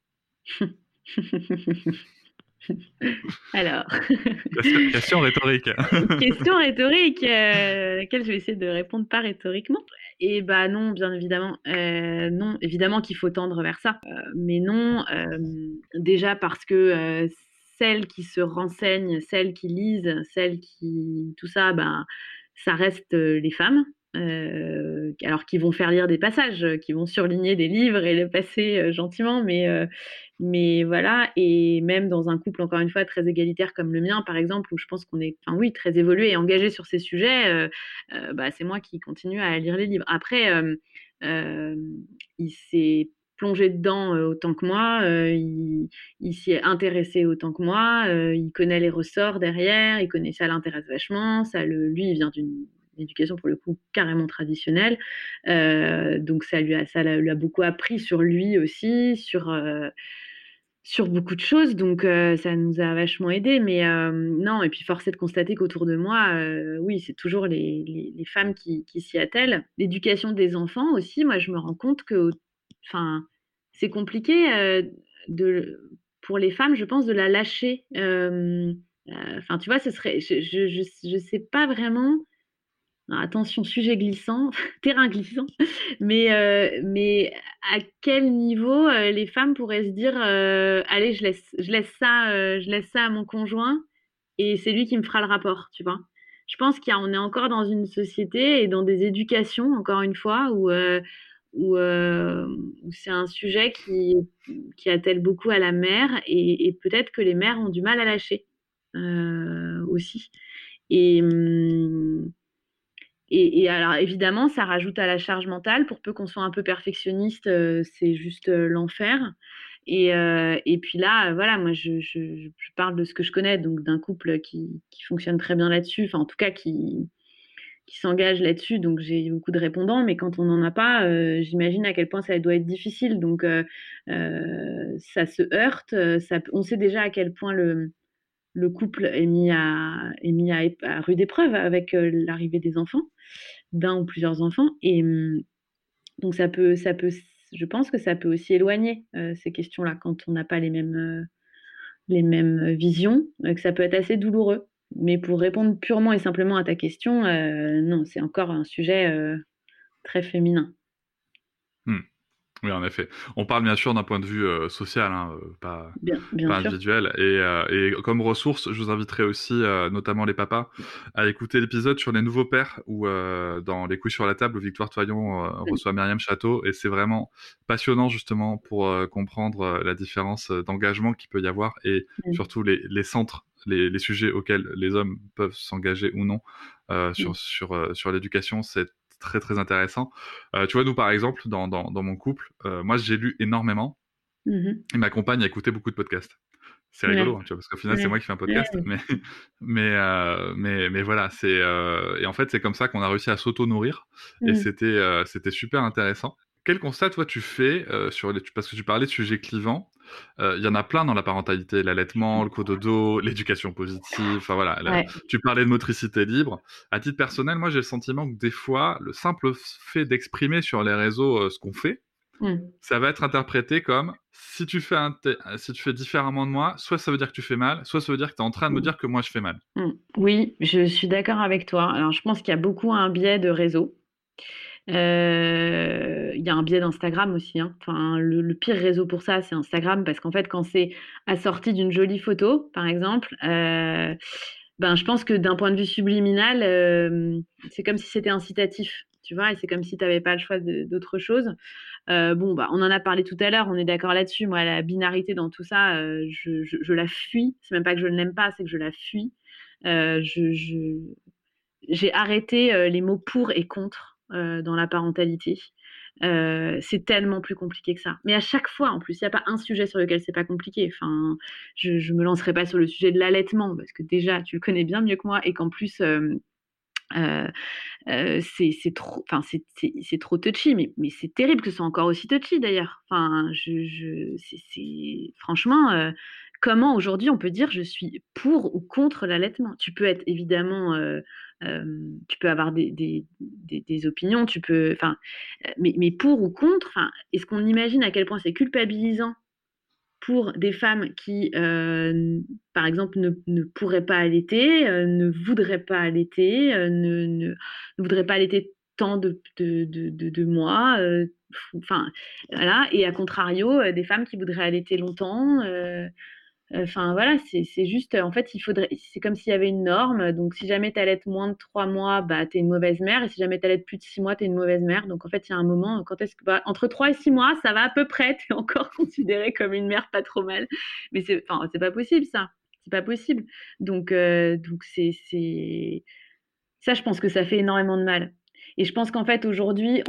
Speaker 3: Alors,
Speaker 1: Question rhétorique.
Speaker 3: question rhétorique, à laquelle je vais essayer de répondre pas rhétoriquement. Et bah non, bien évidemment, non, évidemment qu'il faut tendre vers ça, mais non, déjà parce que celles qui se renseignent, celles qui lisent, tout ça, ben, ça reste les femmes. Alors qui vont faire lire des passages, qui vont surligner des livres et le passer gentiment, mais voilà, et même dans un couple, encore une fois, très égalitaire comme le mien, par exemple, où je pense qu'on est, enfin oui, très évolué et engagé sur ces sujets, bah, c'est moi qui continue à lire les livres. Après, euh, il s'est plongé dedans autant que moi, il s'y est intéressé autant que moi, il connaît les ressorts derrière, ça l'intéresse vachement, lui, il vient d'une éducation pour le coup carrément traditionnelle, donc ça lui a beaucoup appris sur lui aussi, sur beaucoup de choses, donc ça nous a vachement aidés. Mais non, et puis force est de constater qu'autour de moi, oui, c'est toujours les femmes qui s'y attellent. L'éducation des enfants aussi, moi je me rends compte que, enfin, c'est compliqué pour les femmes, je pense, de la lâcher. Enfin, tu vois, je sais pas vraiment. Alors, attention, sujet glissant, terrain glissant, mais à quel niveau les femmes pourraient se dire allez, je laisse ça à mon conjoint et c'est lui qui me fera le rapport, tu vois. Je pense on est encore dans une société et dans des éducations, encore une fois, où c'est un sujet qui attelle beaucoup à la mère et peut-être que les mères ont du mal à lâcher aussi. Et, hum, et alors, évidemment, ça rajoute à la charge mentale. Pour peu qu'on soit un peu perfectionniste, c'est juste l'enfer. Et puis là, voilà, moi, je parle de ce que je connais, donc d'un couple qui fonctionne très bien là-dessus, enfin, en tout cas, qui s'engage là-dessus. Donc, j'ai beaucoup de répondants, mais quand on n'en a pas, j'imagine à quel point ça doit être difficile. Donc, ça se heurte. On sait déjà à quel point le couple est mis à rude épreuve avec l'arrivée des enfants, d'un ou plusieurs enfants. Et donc je pense que ça peut aussi éloigner ces questions-là quand on n'a pas les mêmes visions, que ça peut être assez douloureux. Mais pour répondre purement et simplement à ta question, non, c'est encore un sujet très féminin.
Speaker 1: Oui, en effet. On parle bien sûr d'un point de vue social, hein,
Speaker 3: Bien
Speaker 1: pas
Speaker 3: sûr.
Speaker 1: individuel. Et comme ressource, je vous inviterai aussi, notamment les papas, à écouter l'épisode sur les nouveaux pères ou dans Les couilles sur la table où Victoire Toyon reçoit Myriam Château. Et c'est vraiment passionnant justement pour comprendre la différence d'engagement qu'il peut y avoir et
Speaker 3: Mm,
Speaker 1: surtout les centres, les sujets auxquels les hommes peuvent s'engager ou non
Speaker 3: mm,
Speaker 1: sur l'éducation. C'est très très intéressant. Tu vois, nous par exemple, dans mon couple, moi j'ai lu énormément
Speaker 3: mhm.
Speaker 1: et ma compagne a écouté beaucoup de podcasts. C'est
Speaker 3: Ouais,
Speaker 1: rigolo, hein, tu vois, parce qu'au final c'est
Speaker 3: ouais,
Speaker 1: moi qui fais un
Speaker 3: ouais.
Speaker 1: podcast, mais voilà, et en fait c'est comme ça qu'on a réussi à s'auto-nourrir et
Speaker 3: Mm,
Speaker 1: c'était super intéressant. Quel constat toi tu fais parce que tu parlais de sujets clivants, il y en a plein dans la parentalité, l'allaitement, le cododo, l'éducation positive, enfin voilà,
Speaker 3: ouais.
Speaker 1: tu parlais de motricité libre. À titre personnel, moi j'ai le sentiment que des fois le simple fait d'exprimer sur les réseaux ce qu'on fait,
Speaker 3: Mm,
Speaker 1: ça va être interprété comme si tu fais différemment de moi, soit ça veut dire que tu fais mal, soit ça veut dire que tu es en train de me
Speaker 3: mm,
Speaker 1: dire que moi je fais mal.
Speaker 3: Oui, je suis d'accord avec toi. Alors, je pense qu'il y a beaucoup un biais de réseau. Il y a un biais d'Instagram aussi, hein. Enfin, le pire réseau pour ça, c'est Instagram, parce qu'en fait, quand c'est assorti d'une jolie photo, par exemple, ben, je pense que d'un point de vue subliminal, c'est comme si c'était incitatif, tu vois, et c'est comme si tu n'avais pas le choix d'autre chose. Bon, bah, on en a parlé tout à l'heure, on est d'accord là-dessus. Moi, la binarité dans tout ça, je la fuis. C'est même pas que je ne l'aime pas, c'est que je la fuis. Euh, je, je- j'ai arrêté les mots pour et contre dans la parentalité. C'est tellement plus compliqué que ça. Mais à chaque fois, en plus, il n'y a pas un sujet sur lequel c'est pas compliqué. Enfin, je me lancerai pas sur le sujet de l'allaitement parce que déjà, tu le connais bien mieux que moi et qu'en plus, euh, c'est trop, enfin, c'est trop touchy, mais c'est terrible que ce soit encore aussi touchy d'ailleurs. Enfin, franchement, comment aujourd'hui on peut dire je suis pour ou contre l'allaitement? Tu peux être évidemment, tu peux avoir des opinions, tu peux, enfin, mais pour ou contre, enfin, est-ce qu'on imagine à quel point c'est culpabilisant pour des femmes qui, par exemple, ne pourraient pas allaiter, ne voudraient pas allaiter, ne voudraient pas allaiter tant de mois, enfin, voilà, et à contrario, des femmes qui voudraient allaiter longtemps, enfin voilà, c'est juste, en fait, c'est comme s'il y avait une norme. Donc, si jamais tu allaites moins de 3 mois, bah, tu es une mauvaise mère. Et si jamais tu allaites plus de 6 mois, tu es une mauvaise mère. Donc, en fait, il y a un moment, bah, entre 3 et 6 mois, ça va à peu près. Tu es encore considérée comme une mère pas trop mal. Mais enfin, c'est pas possible, ça. C'est pas possible. Donc ça, je pense que ça fait énormément de mal. Et je pense qu'en fait, aujourd'hui,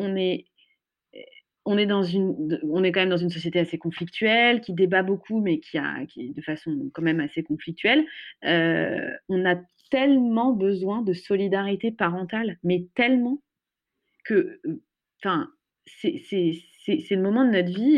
Speaker 3: on est quand même dans une société assez conflictuelle, qui débat beaucoup, mais qui est de façon quand même assez conflictuelle. On a tellement besoin de solidarité parentale, mais tellement que, enfin, c'est le moment de notre vie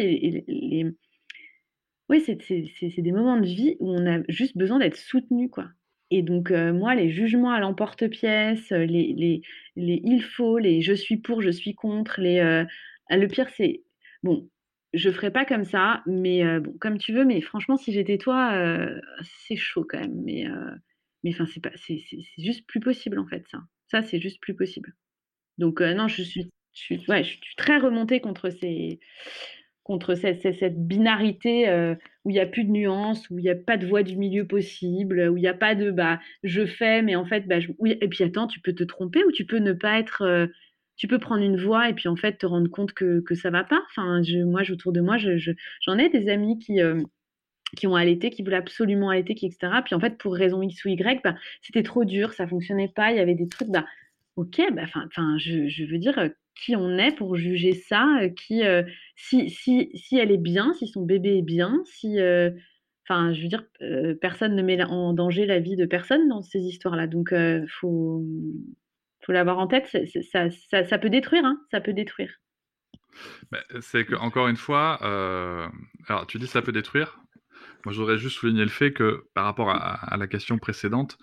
Speaker 3: oui, c'est des moments de vie où on a juste besoin d'être soutenu, quoi. Et donc, moi, les jugements à l'emporte-pièce, les il faut, les je suis pour, je suis contre, le pire, c'est bon, je ferai pas comme ça, mais bon, comme tu veux, mais franchement, si j'étais toi, c'est chaud quand même, mais enfin, c'est pas c'est juste plus possible, en fait, ça. Ça, c'est juste plus possible. Donc, non, ouais, je suis très remontée contre cette binarité où il n'y a plus de nuances, où il n'y a pas de voie du milieu possible, où il n'y a pas de bah, je fais, mais en fait, bah, oui, et puis attends, tu peux te tromper ou tu peux ne pas être. Tu peux prendre une voie et puis en fait te rendre compte que ça va pas. Enfin, autour de moi, j'en ai des amis qui ont allaité, qui voulaient absolument allaiter, etc. Puis en fait, pour raison X ou Y, bah, c'était trop dur, ça fonctionnait pas, il y avait des trucs, bah, ok, bah, je veux dire, qui on est pour juger ça, si elle est bien, si son bébé est bien, enfin, je veux dire, personne ne met en danger la vie de personne dans ces histoires-là. Donc, faut l'avoir en tête, ça peut détruire, hein, ça peut détruire.
Speaker 1: C'est que encore une fois, alors tu dis ça peut détruire. Moi, je voudrais juste souligner le fait que par rapport à la question précédente,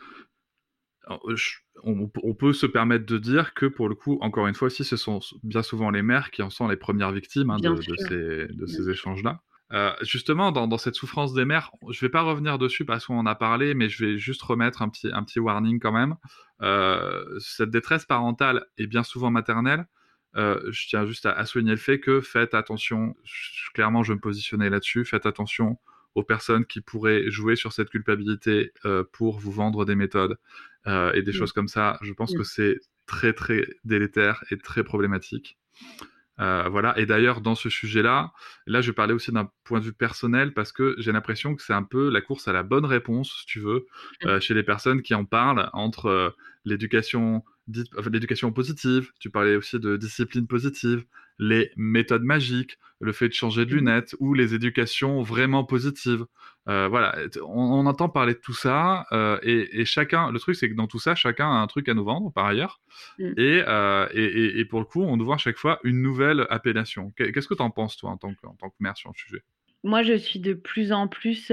Speaker 1: on peut se permettre de dire que pour le coup, encore une fois aussi, ce sont bien souvent les mères qui en sont les premières victimes, hein,
Speaker 3: Bien
Speaker 1: de
Speaker 3: sûr.
Speaker 1: ces échanges-là. Justement, dans cette souffrance des mères, je vais pas revenir dessus parce qu'on en a parlé, mais je vais juste remettre un petit warning quand même. Cette détresse parentale est bien souvent maternelle, je tiens juste à souligner le fait que faites attention, clairement je vais me positionner là-dessus, faites attention aux personnes qui pourraient jouer sur cette culpabilité pour vous vendre des méthodes et des choses comme ça. Je pense que c'est très très délétère et très problématique. Voilà. Et d'ailleurs, dans ce sujet-là, là, je vais parler aussi d'un point de vue personnel parce que j'ai l'impression que c'est un peu la course à la bonne réponse, si tu veux, chez les personnes qui en parlent entre l'éducation positive, tu parlais aussi de discipline positive, les méthodes magiques, le fait de changer de lunettes ou les éducations vraiment positives. Voilà, on entend parler de tout ça et chacun, le truc c'est que dans tout ça, chacun a un truc à nous vendre par ailleurs. Et pour le coup, on nous voit à chaque fois une nouvelle appellation. Qu'est-ce que tu en penses, toi, en tant que mère sur le sujet?
Speaker 3: Moi, je suis de plus en plus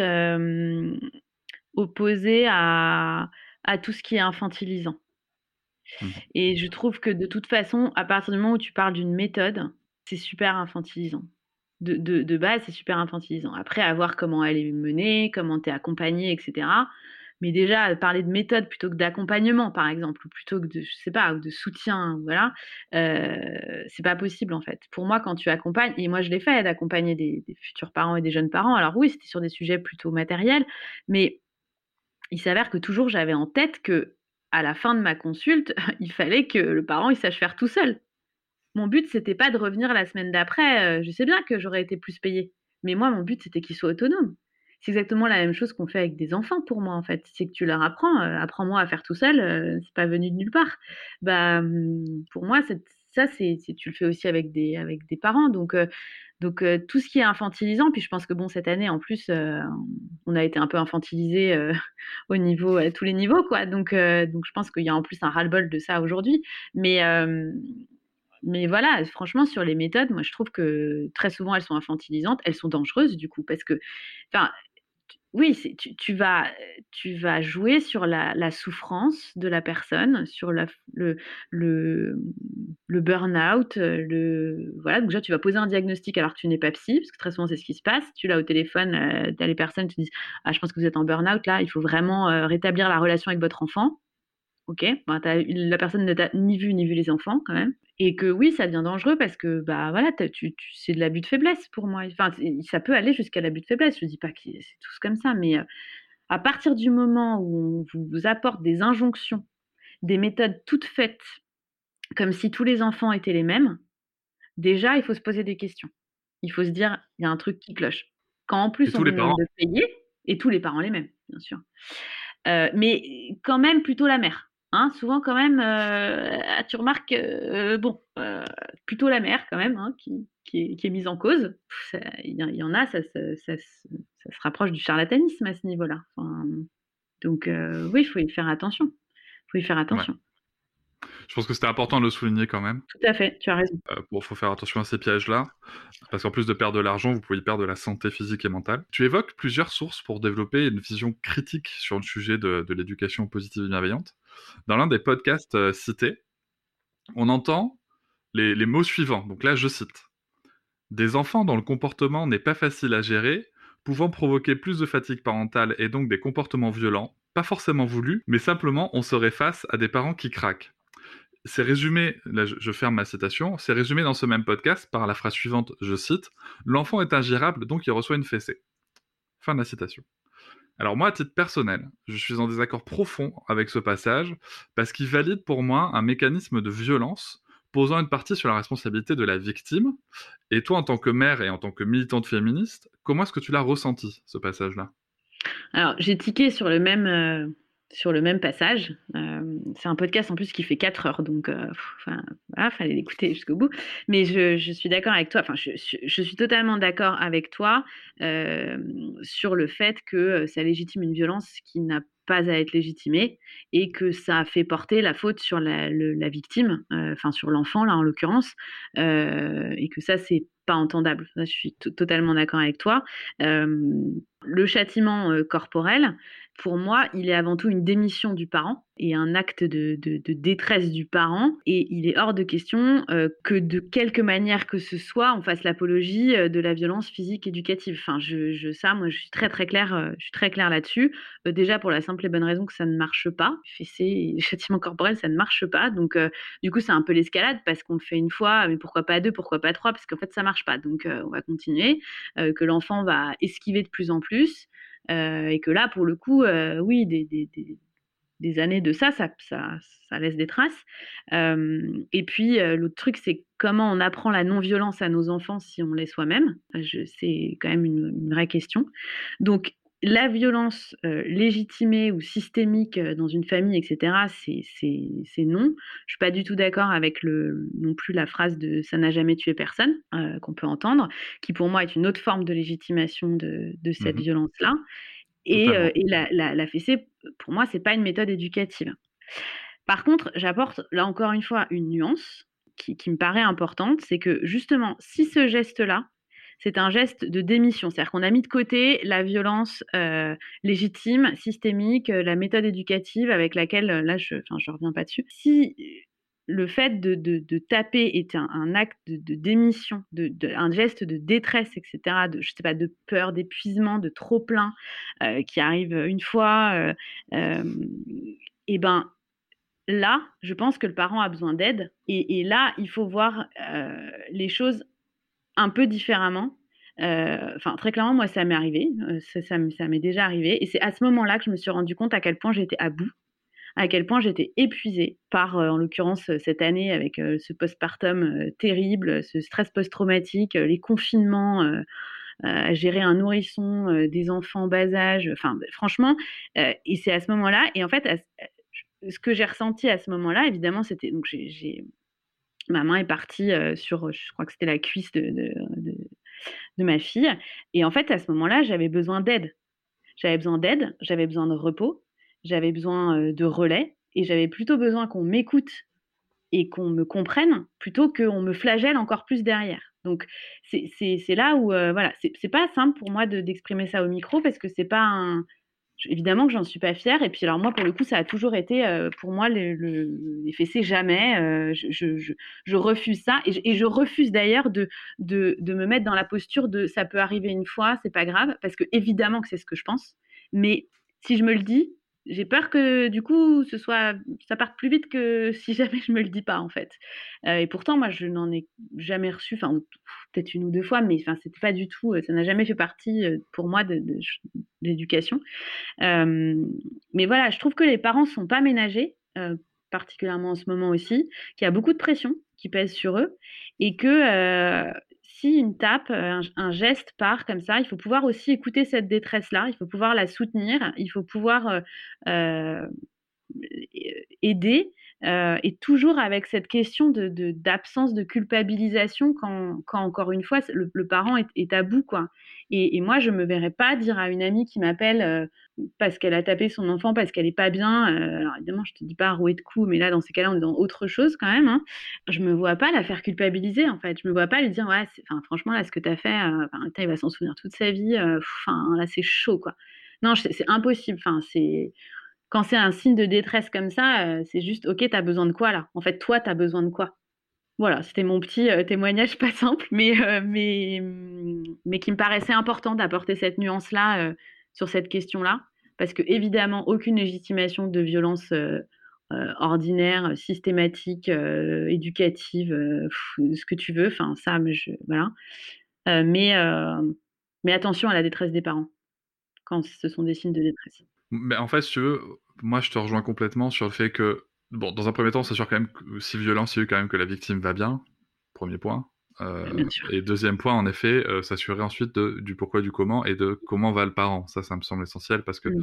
Speaker 3: opposée à tout ce qui est infantilisant. Et je trouve que de toute façon, à partir du moment où tu parles d'une méthode, c'est super infantilisant. De base, c'est super infantilisant. Après, à voir comment elle est menée, comment tu es accompagnée, etc. Mais déjà, parler de méthode plutôt que d'accompagnement, par exemple, ou plutôt que de, je sais pas, ou de soutien, voilà, c'est pas possible en fait. Pour moi, quand tu accompagnes, et moi je l'ai fait, d'accompagner des futurs parents et des jeunes parents, alors oui, c'était sur des sujets plutôt matériels, mais il s'avère que toujours j'avais en tête que à la fin de ma consulte, il fallait que le parent il sache faire tout seul. Mon but, c'était pas de revenir la semaine d'après. Je sais bien que j'aurais été plus payée, mais moi, mon but, c'était qu'ils soient autonomes. C'est exactement la même chose qu'on fait avec des enfants pour moi, en fait. C'est que tu leur apprends, apprends-moi à faire tout seul, c'est pas venu de nulle part. Bah, pour moi, tu le fais aussi avec des parents. Donc, tout ce qui est infantilisant, puis je pense que bon, cette année, en plus, on a été un peu infantilisés au niveau, à tous les niveaux, quoi. Donc, je pense qu'il y a en plus un ras-le-bol de ça aujourd'hui. Mais voilà, franchement, sur les méthodes, moi, je trouve que très souvent, elles sont infantilisantes, elles sont dangereuses, du coup, parce que, enfin, oui, tu vas jouer sur la souffrance de la personne, sur le burn-out, voilà. Donc déjà, tu vas poser un diagnostic alors que tu n'es pas psy, parce que très souvent, c'est ce qui se passe. Tu l'as au téléphone, tu as les personnes qui te disent: «Ah, je pense que vous êtes en burn-out, là, il faut vraiment rétablir la relation avec votre enfant». OK, ben, la personne ne t'a ni vu les enfants quand même, et que oui, ça devient dangereux parce que, bah, voilà, c'est de l'abus de faiblesse pour moi. Enfin, ça peut aller jusqu'à l'abus de faiblesse. Je dis pas que c'est tous comme ça, mais à partir du moment où on vous apporte des injonctions, des méthodes toutes faites, comme si tous les enfants étaient les mêmes, déjà, il faut se poser des questions. Il faut se dire: «Il y a un truc qui cloche». Quand en
Speaker 1: Et
Speaker 3: plus on
Speaker 1: tous les
Speaker 3: vous demande
Speaker 1: parents?
Speaker 3: de payer, et tous les parents les mêmes, bien sûr. Mais quand même plutôt la mère, hein. Souvent quand même, tu remarques, bon, plutôt la mère quand même, hein, qui est mise en cause. Il y en a, ça se rapproche du charlatanisme à ce niveau-là. Enfin, donc oui, il faut y faire attention. Faut y faire
Speaker 1: Ouais.
Speaker 3: attention.
Speaker 1: Je pense que c'était important de le souligner quand même.
Speaker 3: Tout à fait, tu as raison.
Speaker 1: Faut faire attention à ces pièges-là, parce qu'en plus de perdre de l'argent, vous pouvez y perdre de la santé physique et mentale. Tu évoques plusieurs sources pour développer une vision critique sur le sujet de l'éducation positive et bienveillante. Dans l'un des podcasts cités, on entend les mots suivants. Donc là, je cite: des enfants dont le comportement n'est pas facile à gérer, pouvant provoquer plus de fatigue parentale et donc des comportements violents, pas forcément voulus, mais simplement on serait face à des parents qui craquent. C'est résumé, là je ferme ma citation, c'est résumé dans ce même podcast par la phrase suivante, je cite: l'enfant est ingérable donc il reçoit une fessée. Fin de la citation. Alors moi, à titre personnel, je suis en désaccord profond avec ce passage parce qu'il valide pour moi un mécanisme de violence posant une partie sur la responsabilité de la victime. Et toi, en tant que mère et en tant que militante féministe, comment est-ce que tu l'as ressenti, ce passage-là?
Speaker 3: Alors, j'ai tiqué sur le même passage. C'est un podcast en plus qui fait 4 heures, donc enfin, voilà, fallait l'écouter jusqu'au bout. Mais je suis d'accord avec toi, enfin, je suis totalement d'accord avec toi sur le fait que ça légitime une violence qui n'a pas à être légitimée, et que ça fait porter la faute sur la victime, enfin sur l'enfant là en l'occurrence, et que ça pas entendable. Ça, je suis totalement d'accord avec toi. Le châtiment corporel, pour moi, il est avant tout une démission du parent et un acte de détresse du parent. Et il est hors de question que de quelque manière que ce soit, on fasse l'apologie de la violence physique éducative. Enfin, ça, moi, je suis très très claire, je suis très claire là-dessus. Déjà pour la simple et bonne raison que ça ne marche pas. Fessé et châtiment corporel, ça ne marche pas. Donc, du coup, c'est un peu l'escalade parce qu'on le fait une fois, mais pourquoi pas deux, pourquoi pas trois, parce qu'en fait, ça marche pas. Donc, on va continuer. Que l'enfant va esquiver de plus en plus. Et que là, pour le coup, oui, des années de ça laisse des traces. Et puis, l'autre truc, c'est comment on apprend la non-violence à nos enfants si on l'est soi-même. C'est quand même une vraie question. Donc, la violence légitimée ou systémique dans une famille, etc., c'est non. Je suis pas du tout d'accord avec non plus la phrase de « ça n'a jamais tué personne » qu'on peut entendre, qui pour moi est une autre forme de légitimation de cette violence-là. Et la fessée, pour moi, c'est pas une méthode éducative. Par contre, j'apporte là encore une fois une nuance qui me paraît importante, c'est que justement, si ce geste-là, c'est un geste de démission, c'est-à-dire qu'on a mis de côté la violence légitime, systémique, la méthode éducative avec laquelle, là, je reviens pas dessus. Si le fait de taper est un acte de démission, un geste de détresse, etc., je sais pas, de peur, d'épuisement, de trop-plein qui arrive une fois, et ben là, je pense que le parent a besoin d'aide. Et là, il faut voir les choses un peu différemment. Enfin, très clairement, moi, ça m'est arrivé. Ça m'est déjà arrivé. Et c'est à ce moment-là que je me suis rendu compte à quel point j'étais à bout, à quel point j'étais épuisée par, en l'occurrence, cette année avec ce postpartum terrible, ce stress post-traumatique, les confinements, à gérer un nourrisson, des enfants en bas âge. Enfin, franchement, et c'est à ce moment-là. Et en fait, ce que j'ai ressenti à ce moment-là, évidemment, c'était donc ma main est partie sur, je crois que c'était la cuisse de ma fille. Et en fait, à ce moment-là, j'avais besoin d'aide. J'avais besoin d'aide, j'avais besoin de repos, j'avais besoin de relais, et j'avais plutôt besoin qu'on m'écoute et qu'on me comprenne plutôt qu'on me flagelle encore plus derrière. Donc, c'est là où, voilà, c'est pas simple pour moi d'exprimer ça au micro parce que c'est pas évidemment que j'en suis pas fière. Et puis alors moi, pour le coup, ça a toujours été pour moi les fessées jamais. Je refuse ça et je refuse d'ailleurs de me mettre dans la posture de ça peut arriver une fois, c'est pas grave, parce que évidemment que c'est ce que je pense. Mais si je me le dis, j'ai peur que du coup ça parte plus vite que si jamais je me le dis pas en fait. Et pourtant moi je n'en ai jamais reçu, enfin peut-être une ou deux fois, mais enfin c'était pas du tout, ça n'a jamais fait partie pour moi de l'éducation. Mais voilà, je trouve que les parents sont pas ménagés, particulièrement en ce moment aussi, qu'il y a beaucoup de pression qui pèse sur eux et que si une tape, un geste part comme ça, il faut pouvoir aussi écouter cette détresse-là, il faut pouvoir la soutenir, il faut pouvoir aider, et toujours avec cette question d'absence de culpabilisation quand encore une fois le parent est à bout, quoi. Et moi je me verrais pas dire à une amie qui m'appelle parce qu'elle a tapé son enfant parce qu'elle est pas bien, alors évidemment je te dis pas rouer de coups, mais là dans ces cas-là on est dans autre chose quand même, hein. Je me vois pas la faire culpabiliser en fait, je me vois pas lui dire ouais enfin franchement là ce que t'as fait, il va s'en souvenir toute sa vie, enfin là c'est chaud quoi. Non c'est impossible, enfin c'est quand c'est un signe de détresse comme ça, c'est juste OK, tu as besoin de quoi là? En fait, toi, tu as besoin de quoi? Voilà, c'était mon petit témoignage pas simple, mais qui me paraissait important d'apporter cette nuance-là sur cette question-là. Parce que évidemment, aucune légitimation de violence ordinaire, systématique, éducative, ce que tu veux, enfin ça, voilà. Mais attention à la détresse des parents quand ce sont des signes de détresse.
Speaker 1: Mais en fait, si tu veux, moi je te rejoins complètement sur le fait que, bon, dans un premier temps, s'assure quand même que si violence, il y a eu quand même que la victime va bien, premier point.
Speaker 3: Bien sûr.
Speaker 1: Et deuxième point, en effet, s'assurer ensuite du pourquoi et du comment et de comment va le parent. Ça me semble essentiel parce que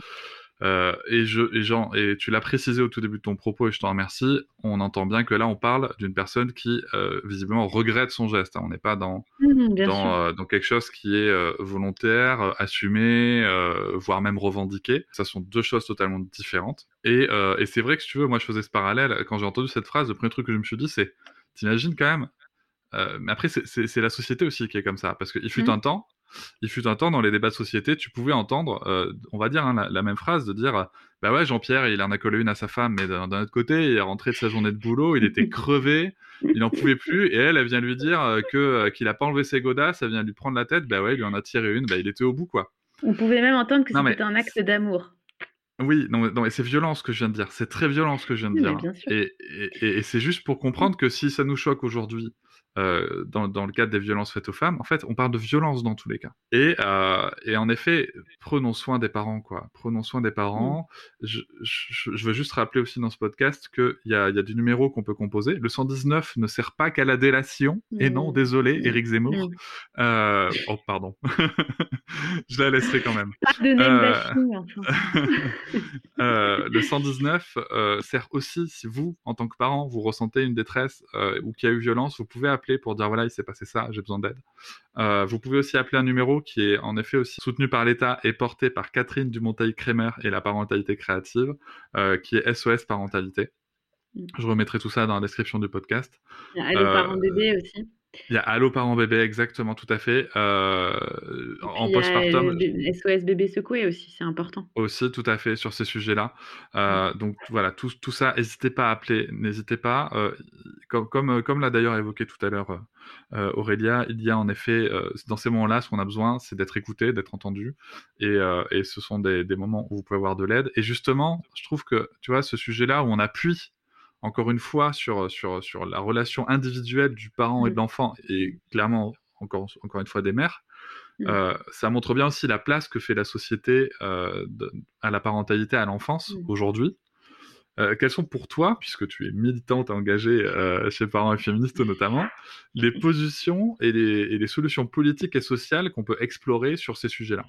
Speaker 1: et tu l'as précisé au tout début de ton propos et je t'en remercie. On entend bien que là, on parle d'une personne qui visiblement regrette son geste. Hein. On n'est pas dans quelque chose qui est volontaire, assumé, voire même revendiqué. Ça sont deux choses totalement différentes. Et c'est vrai que si tu veux, moi je faisais ce parallèle quand j'ai entendu cette phrase. Le premier truc que je me suis dit, c'est, t'imagines quand même mais après, c'est la société aussi qui est comme ça. Parce qu'il fut
Speaker 3: Mmh.
Speaker 1: un temps, dans les débats de société, tu pouvais entendre, on va dire, hein, la même phrase, de dire bah ouais, Jean-Pierre, il en a collé une à sa femme, mais d'un autre côté, il est rentré de sa journée de boulot, il était crevé, il n'en pouvait plus, et elle vient lui dire qu'il a pas enlevé ses godasses, elle vient lui prendre la tête, bah ouais, il lui en a tiré une, bah il était au bout, quoi.
Speaker 3: On pouvait même entendre que
Speaker 1: Non, mais
Speaker 3: c'était un acte d'amour.
Speaker 1: oui, non, mais c'est violent ce que je viens de dire. C'est très violent ce que je viens de
Speaker 3: Oui, mais
Speaker 1: dire.
Speaker 3: bien sûr.
Speaker 1: Et c'est juste pour comprendre que si ça nous choque aujourd'hui, dans le cadre des violences faites aux femmes, en fait, on parle de violence dans tous les cas. Et en effet, prenons soin des parents, quoi. Prenons soin des
Speaker 3: Mmh.
Speaker 1: parents. Je veux juste rappeler aussi dans ce podcast qu'il y a du numéro qu'on peut composer. Le 119 ne sert pas qu'à la délation. Et non,
Speaker 3: Mmh.
Speaker 1: désolé,
Speaker 3: Mmh.
Speaker 1: Éric Zemmour. Oh, pardon. Je la laisserai quand même.
Speaker 3: Pas de name
Speaker 1: Euh,
Speaker 3: bashing, enfin.
Speaker 1: Le 119 sert aussi, si vous, en tant que parent, vous ressentez une détresse ou qu'il y a eu violence, vous pouvez appeler pour dire voilà, il s'est passé ça, j'ai besoin d'aide. Vous pouvez aussi appeler un numéro qui est en effet aussi soutenu par l'État et porté par Catherine Dumonteil-Crémer et la parentalité créative, qui est SOS Parentalité.
Speaker 3: Mmh.
Speaker 1: Je remettrai tout ça dans la description du podcast.
Speaker 3: Il y a Allo Parents Bébé aussi.
Speaker 1: Il y a Allo Parents Bébé, exactement, tout à fait.
Speaker 3: Et puis
Speaker 1: En
Speaker 3: il y a
Speaker 1: postpartum,
Speaker 3: SOS Bébé Secoué aussi, c'est important.
Speaker 1: aussi, tout à fait, sur ces sujets-là. Donc voilà, tout ça, n'hésitez pas à appeler, n'hésitez pas. Comme l'a d'ailleurs évoqué tout à l'heure Aurélia, il y a en effet, dans ces moments-là, ce qu'on a besoin, c'est d'être écouté, d'être entendu. Et ce sont des moments où vous pouvez avoir de l'aide. Et justement, je trouve que, tu vois, ce sujet-là où on appuie, encore une fois, sur la relation individuelle du parent et de l'enfant, et clairement, encore une fois, des mères, ça montre bien aussi la place que fait la société à la parentalité, à l'enfance aujourd'hui. Quelles sont pour toi, puisque tu es militante et engagée chez Parents et Féministes notamment, les positions et les solutions politiques et sociales qu'on peut explorer sur ces sujets-là?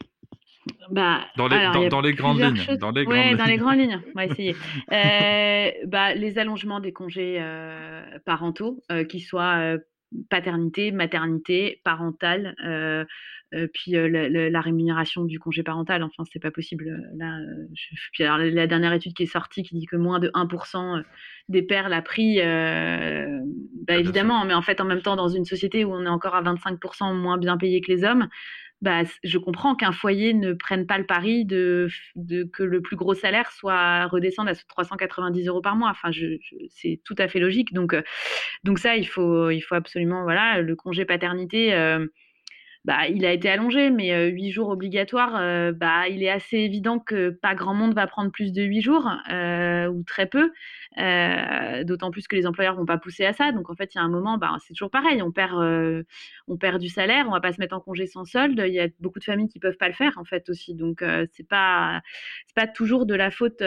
Speaker 3: Bah,
Speaker 1: Dans
Speaker 3: alors, il y a
Speaker 1: les grandes
Speaker 3: plusieurs
Speaker 1: lignes.
Speaker 3: choses.
Speaker 1: Dans les
Speaker 3: Ouais,
Speaker 1: grandes
Speaker 3: dans les
Speaker 1: lignes.
Speaker 3: grandes lignes, on va essayer. Bah, les allongements des congés parentaux, qu'ils soient paternité, maternité, parentale, puis la rémunération du congé parental. Enfin, c'est pas possible. Là, puis alors, la dernière étude qui est sortie qui dit que moins de 1% des pères l'a pris, bah,
Speaker 1: Bien sûr.
Speaker 3: évidemment, mais en fait, en même temps, dans une société où on est encore à 25% moins bien payés que les hommes, bah, je comprends qu'un foyer ne prenne pas le pari de que le plus gros salaire soit redescendre à 390 € par mois. Enfin, c'est tout à fait logique. Donc ça, il faut absolument, voilà, le congé paternité, bah, il a été allongé, mais 8 jours obligatoires, bah, il est assez évident que pas grand monde va prendre plus de 8 jours, ou très peu. D'autant plus que les employeurs vont pas pousser à ça. Donc en fait, il y a un moment, bah, c'est toujours pareil, on perd du salaire, on va pas se mettre en congé sans solde. Il y a beaucoup de familles qui peuvent pas le faire, en fait, aussi. Donc c'est pas toujours de la faute,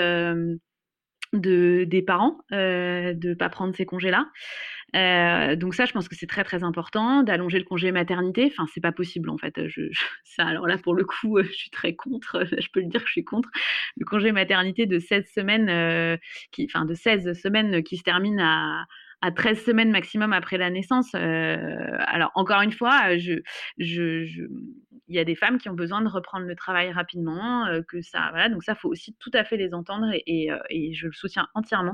Speaker 3: des parents, de pas prendre ces congés-là. Donc ça, je pense que c'est très, très important d'allonger le congé maternité. Enfin, c'est pas possible, en fait. Ça, alors là, pour le coup, je suis très contre. Je peux le dire que je suis contre. Le congé maternité de 16 semaines, de 16 semaines qui se termine à 13 semaines maximum après la naissance. Alors, encore une fois, il y a des femmes qui ont besoin de reprendre le travail rapidement, que ça, voilà, donc ça, faut aussi tout à fait les entendre et je le soutiens entièrement.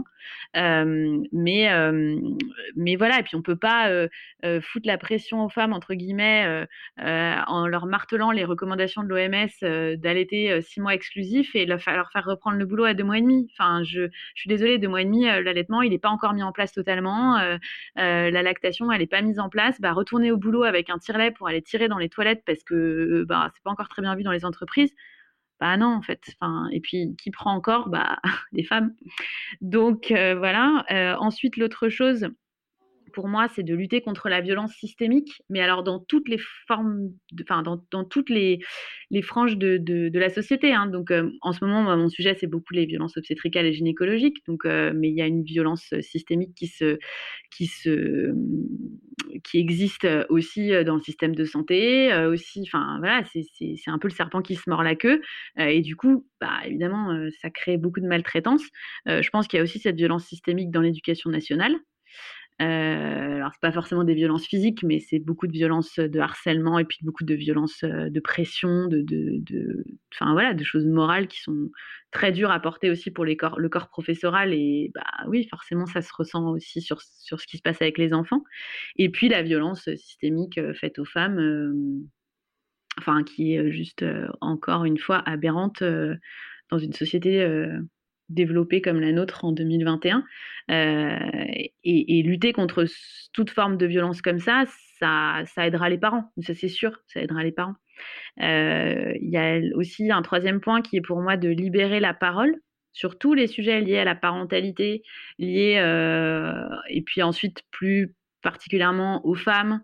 Speaker 3: Mais voilà, et puis on peut pas foutre la pression aux femmes, entre guillemets, en leur martelant les recommandations de l'OMS d'allaiter 6 mois exclusifs et leur faire reprendre le boulot à 2 mois et demi. Enfin, je suis désolée, 2 mois et demi, l'allaitement, il n'est pas encore mis en place totalement. La lactation, elle n'est pas mise en place. Bah, retourner au boulot avec un tire-lait pour aller tirer dans les toilettes parce que bah, c'est pas encore très bien vu dans les entreprises. Bah non, en fait. Enfin, et puis, qui prend encore? Bah, les femmes. Donc voilà. Ensuite, l'autre chose, pour moi, c'est de lutter contre la violence systémique, mais alors dans toutes les formes, enfin dans toutes les franges de la société. Hein. Donc en ce moment, moi, mon sujet, c'est beaucoup les violences obstétricales et gynécologiques. Donc, mais il y a une violence systémique qui existe aussi dans le système de santé, aussi. Enfin voilà, c'est un peu le serpent qui se mord la queue. Et du coup, bah, évidemment, ça crée beaucoup de maltraitance. Je pense qu'il y a aussi cette violence systémique dans l'éducation nationale. Alors c'est pas forcément des violences physiques, mais c'est beaucoup de violences de harcèlement et puis beaucoup de violences de pression, enfin voilà, de choses morales qui sont très dures à porter aussi pour le corps professoral. Et bah oui, forcément, ça se ressent aussi sur ce qui se passe avec les enfants. Et puis la violence systémique faite aux femmes, enfin qui est juste encore une fois aberrante dans une société développée comme la nôtre en 2021. Et lutter contre toute forme de violence comme ça aidera les parents. Ça c'est sûr, ça aidera les parents. Il y a aussi un troisième point qui est pour moi de libérer la parole sur tous les sujets liés à la parentalité, et puis ensuite plus particulièrement aux femmes,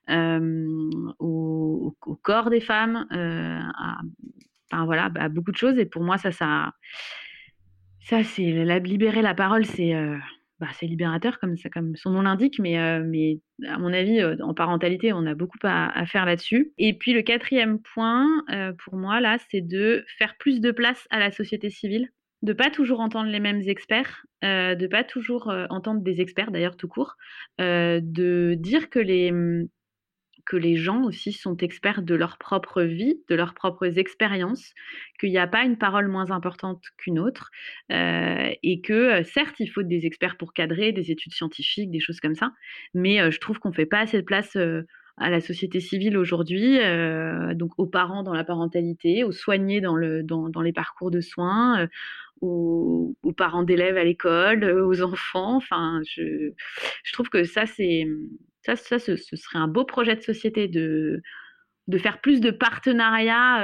Speaker 3: au corps des femmes, enfin voilà, à beaucoup de choses. Et pour moi, ça c'est libérer la parole, c'est libérateur comme son nom l'indique, mais à mon avis, en parentalité, on a beaucoup à faire là-dessus. Et puis le quatrième point, pour moi, là, c'est de faire plus de place à la société civile, de pas toujours entendre les mêmes experts, de pas toujours entendre des experts, d'ailleurs, tout court, de dire que les gens aussi sont experts de leur propre vie, de leurs propres expériences, qu'il n'y a pas une parole moins importante qu'une autre, et que certes, il faut des experts pour cadrer, des études scientifiques, des choses comme ça, mais je trouve qu'on ne fait pas assez de place à la société civile aujourd'hui, donc aux parents dans la parentalité, aux soignés dans les parcours de soins, aux parents d'élèves à l'école, aux enfants. Enfin, je trouve que ça, ce serait un beau projet de société de faire plus de partenariats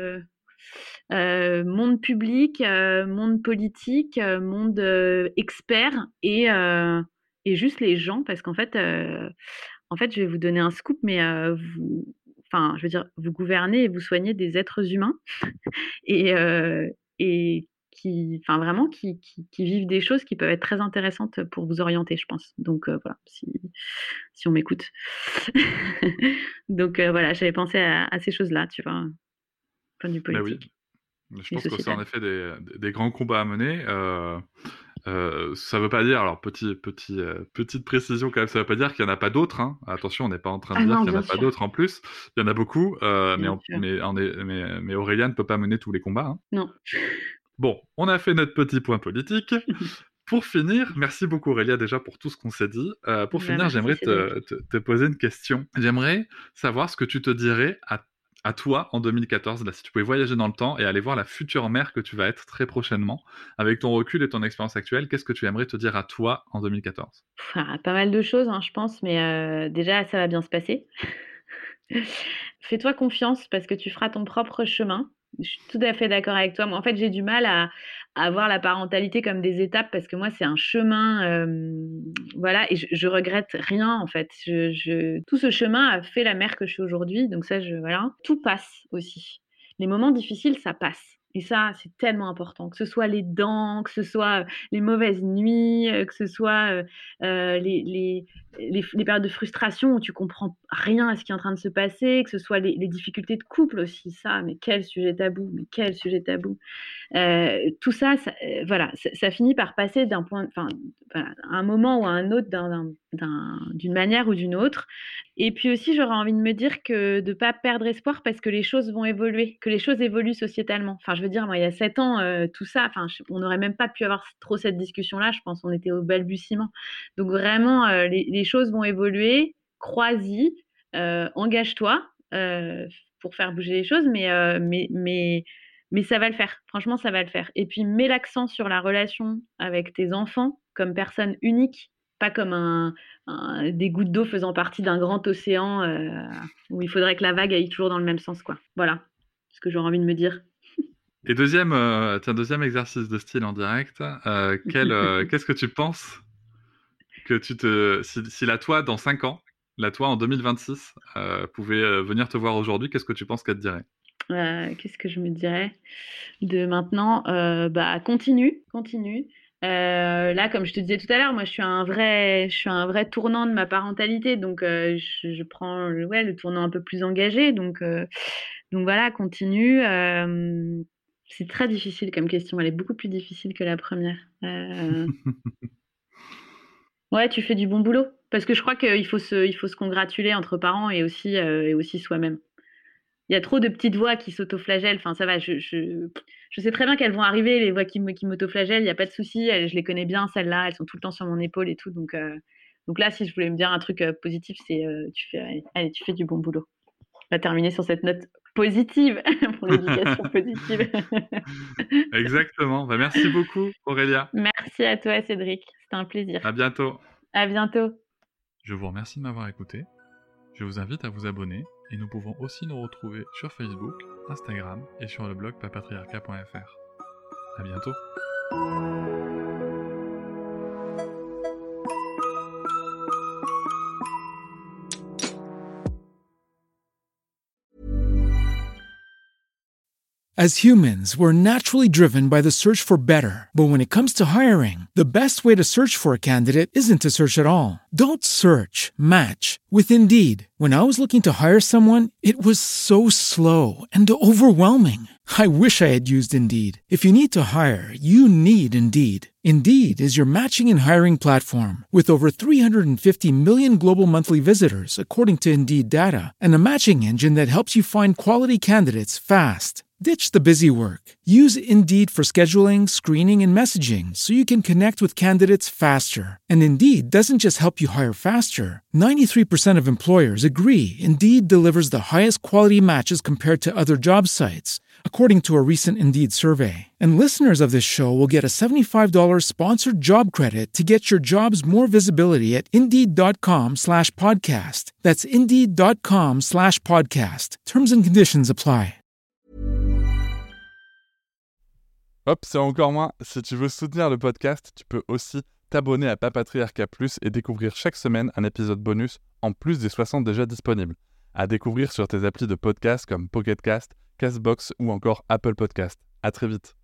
Speaker 3: monde public, monde politique, monde expert et juste les gens, parce qu'en fait, je vais vous donner un scoop, mais enfin, je veux dire, vous gouvernez et vous soignez des êtres humains et, et enfin vraiment, qui vivent des choses qui peuvent être très intéressantes pour vous orienter, je pense. Donc voilà, si on m'écoute. Donc voilà, j'avais pensé à ces choses-là, tu vois, point de vue
Speaker 1: Bah oui,
Speaker 3: politique
Speaker 1: je
Speaker 3: et
Speaker 1: pense que c'est en
Speaker 3: sociétal.
Speaker 1: effet des grands combats à mener. Ça veut pas dire, alors petite précision quand même, ça veut pas dire qu'il y en a pas d'autres, hein. Attention, on n'est pas en train de
Speaker 3: Ah
Speaker 1: dire
Speaker 3: non,
Speaker 1: qu'il y en
Speaker 3: bien
Speaker 1: a pas
Speaker 3: sûr,
Speaker 1: d'autres en plus. Il y en a beaucoup,
Speaker 3: bien sûr.
Speaker 1: mais Aurélien ne peut pas mener tous les combats, hein.
Speaker 3: Non.
Speaker 1: Bon, on a fait notre petit point politique. Pour finir, merci beaucoup Aurélia déjà pour tout ce qu'on s'est dit. Pour
Speaker 3: Bah,
Speaker 1: finir,
Speaker 3: merci
Speaker 1: j'aimerais
Speaker 3: Cédric.
Speaker 1: te poser une question. J'aimerais savoir ce que tu te dirais à toi en 2014, là, si tu pouvais voyager dans le temps et aller voir la future mère que tu vas être très prochainement. Avec ton recul et ton expérience actuelle, qu'est-ce que tu aimerais te dire à toi en 2014?
Speaker 3: Pas mal de choses, hein, je pense, mais déjà, ça va bien se passer. Fais-toi confiance parce que tu feras ton propre chemin. Je suis tout à fait d'accord avec toi. Moi, en fait, j'ai du mal à voir la parentalité comme des étapes parce que moi, c'est un chemin, voilà, et je regrette rien en fait. Tout ce chemin a fait la mère que je suis aujourd'hui, donc ça, voilà. Tout passe aussi. Les moments difficiles, ça passe. Et ça, c'est tellement important. Que ce soit les dents, que ce soit les mauvaises nuits, que ce soit les périodes de frustration où tu comprends rien à ce qui est en train de se passer, que ce soit les difficultés de couple aussi, ça, mais quel sujet tabou, mais quel sujet tabou. Tout ça, voilà, ça finit par passer d'un point, enfin, voilà, à un moment ou à un autre, d'une manière ou d'une autre. Et puis aussi, j'aurais envie de me dire que de ne pas perdre espoir parce que les choses vont évoluer, que les choses évoluent sociétalement. Enfin, je veux dire, moi, il y a 7 ans, tout ça, enfin, on n'aurait même pas pu avoir trop cette discussion-là, je pense, on était au balbutiement. Donc vraiment, les choses vont évoluer, crois-y, engage-toi pour faire bouger les choses, mais ça va le faire. Franchement, ça va le faire. Et puis, mets l'accent sur la relation avec tes enfants comme personne unique, pas comme des gouttes d'eau faisant partie d'un grand océan où il faudrait que la vague aille toujours dans le même sens, quoi. Voilà ce que j'aurais envie de me dire.
Speaker 1: Et deuxième exercice de style en direct, qu'est-ce que tu penses que si la toi dans 5 ans, la toi en 2026, pouvait venir te voir aujourd'hui, qu'est-ce que tu penses qu'elle te dirait?
Speaker 3: Qu'est-ce que je me dirais de maintenant? Bah, continue. Là, comme je te disais tout à l'heure, moi, je suis à un vrai tournant de ma parentalité, donc je prends ouais, le tournant un peu plus engagé, donc voilà, continue. C'est très difficile comme question, elle est beaucoup plus difficile que la première. Ouais, tu fais du bon boulot. Parce que je crois qu'il faut se congratuler entre parents et aussi soi-même. Il y a trop de petites voix qui s'autoflagellent. Enfin, ça va, je sais très bien qu'elles vont arriver, les voix qui m'autoflagellent, il n'y a pas de souci. Je les connais bien, celles-là, elles sont tout le temps sur mon épaule et tout. Donc là, si je voulais me dire un truc positif, c'est tu fais du bon boulot. On va terminer sur cette note positive pour l'éducation positive.
Speaker 1: Exactement. Merci beaucoup, Aurélia.
Speaker 3: Merci à toi, Cédric. C'était un plaisir.
Speaker 1: À bientôt.
Speaker 3: À bientôt.
Speaker 1: Je vous remercie de m'avoir écouté. Je vous invite à vous abonner et nous pouvons aussi nous retrouver sur Facebook, Instagram et sur le blog papatriarcat.fr. À bientôt.
Speaker 6: As humans, we're naturally driven by the search for better. But when it comes to hiring, the best way to search for a candidate isn't to search at all. Don't search, match with Indeed. When I was looking to hire someone, it was so slow and overwhelming. I wish I had used Indeed. If you need to hire, you need Indeed. Indeed is your matching and hiring platform with over 350 million global monthly visitors, according to Indeed data, and a matching engine that helps you find quality candidates fast. Ditch the busy work. Use Indeed for scheduling, screening, and messaging so you can connect with candidates faster. And Indeed doesn't just help you hire faster. 93% of employers agree Indeed delivers the highest quality matches compared to other job sites, according to a recent Indeed survey. And listeners of this show will get a $75 sponsored job credit to get your jobs more visibility at Indeed.com/podcast. That's Indeed.com/podcast. Terms and conditions apply.
Speaker 1: Hop, c'est encore moins. Si tu veux soutenir le podcast, tu peux aussi t'abonner à Papatriarcat Plus et découvrir chaque semaine un épisode bonus en plus des 60 déjà disponibles. À découvrir sur tes applis de podcast comme Pocket Cast, Castbox ou encore Apple Podcast. À très vite.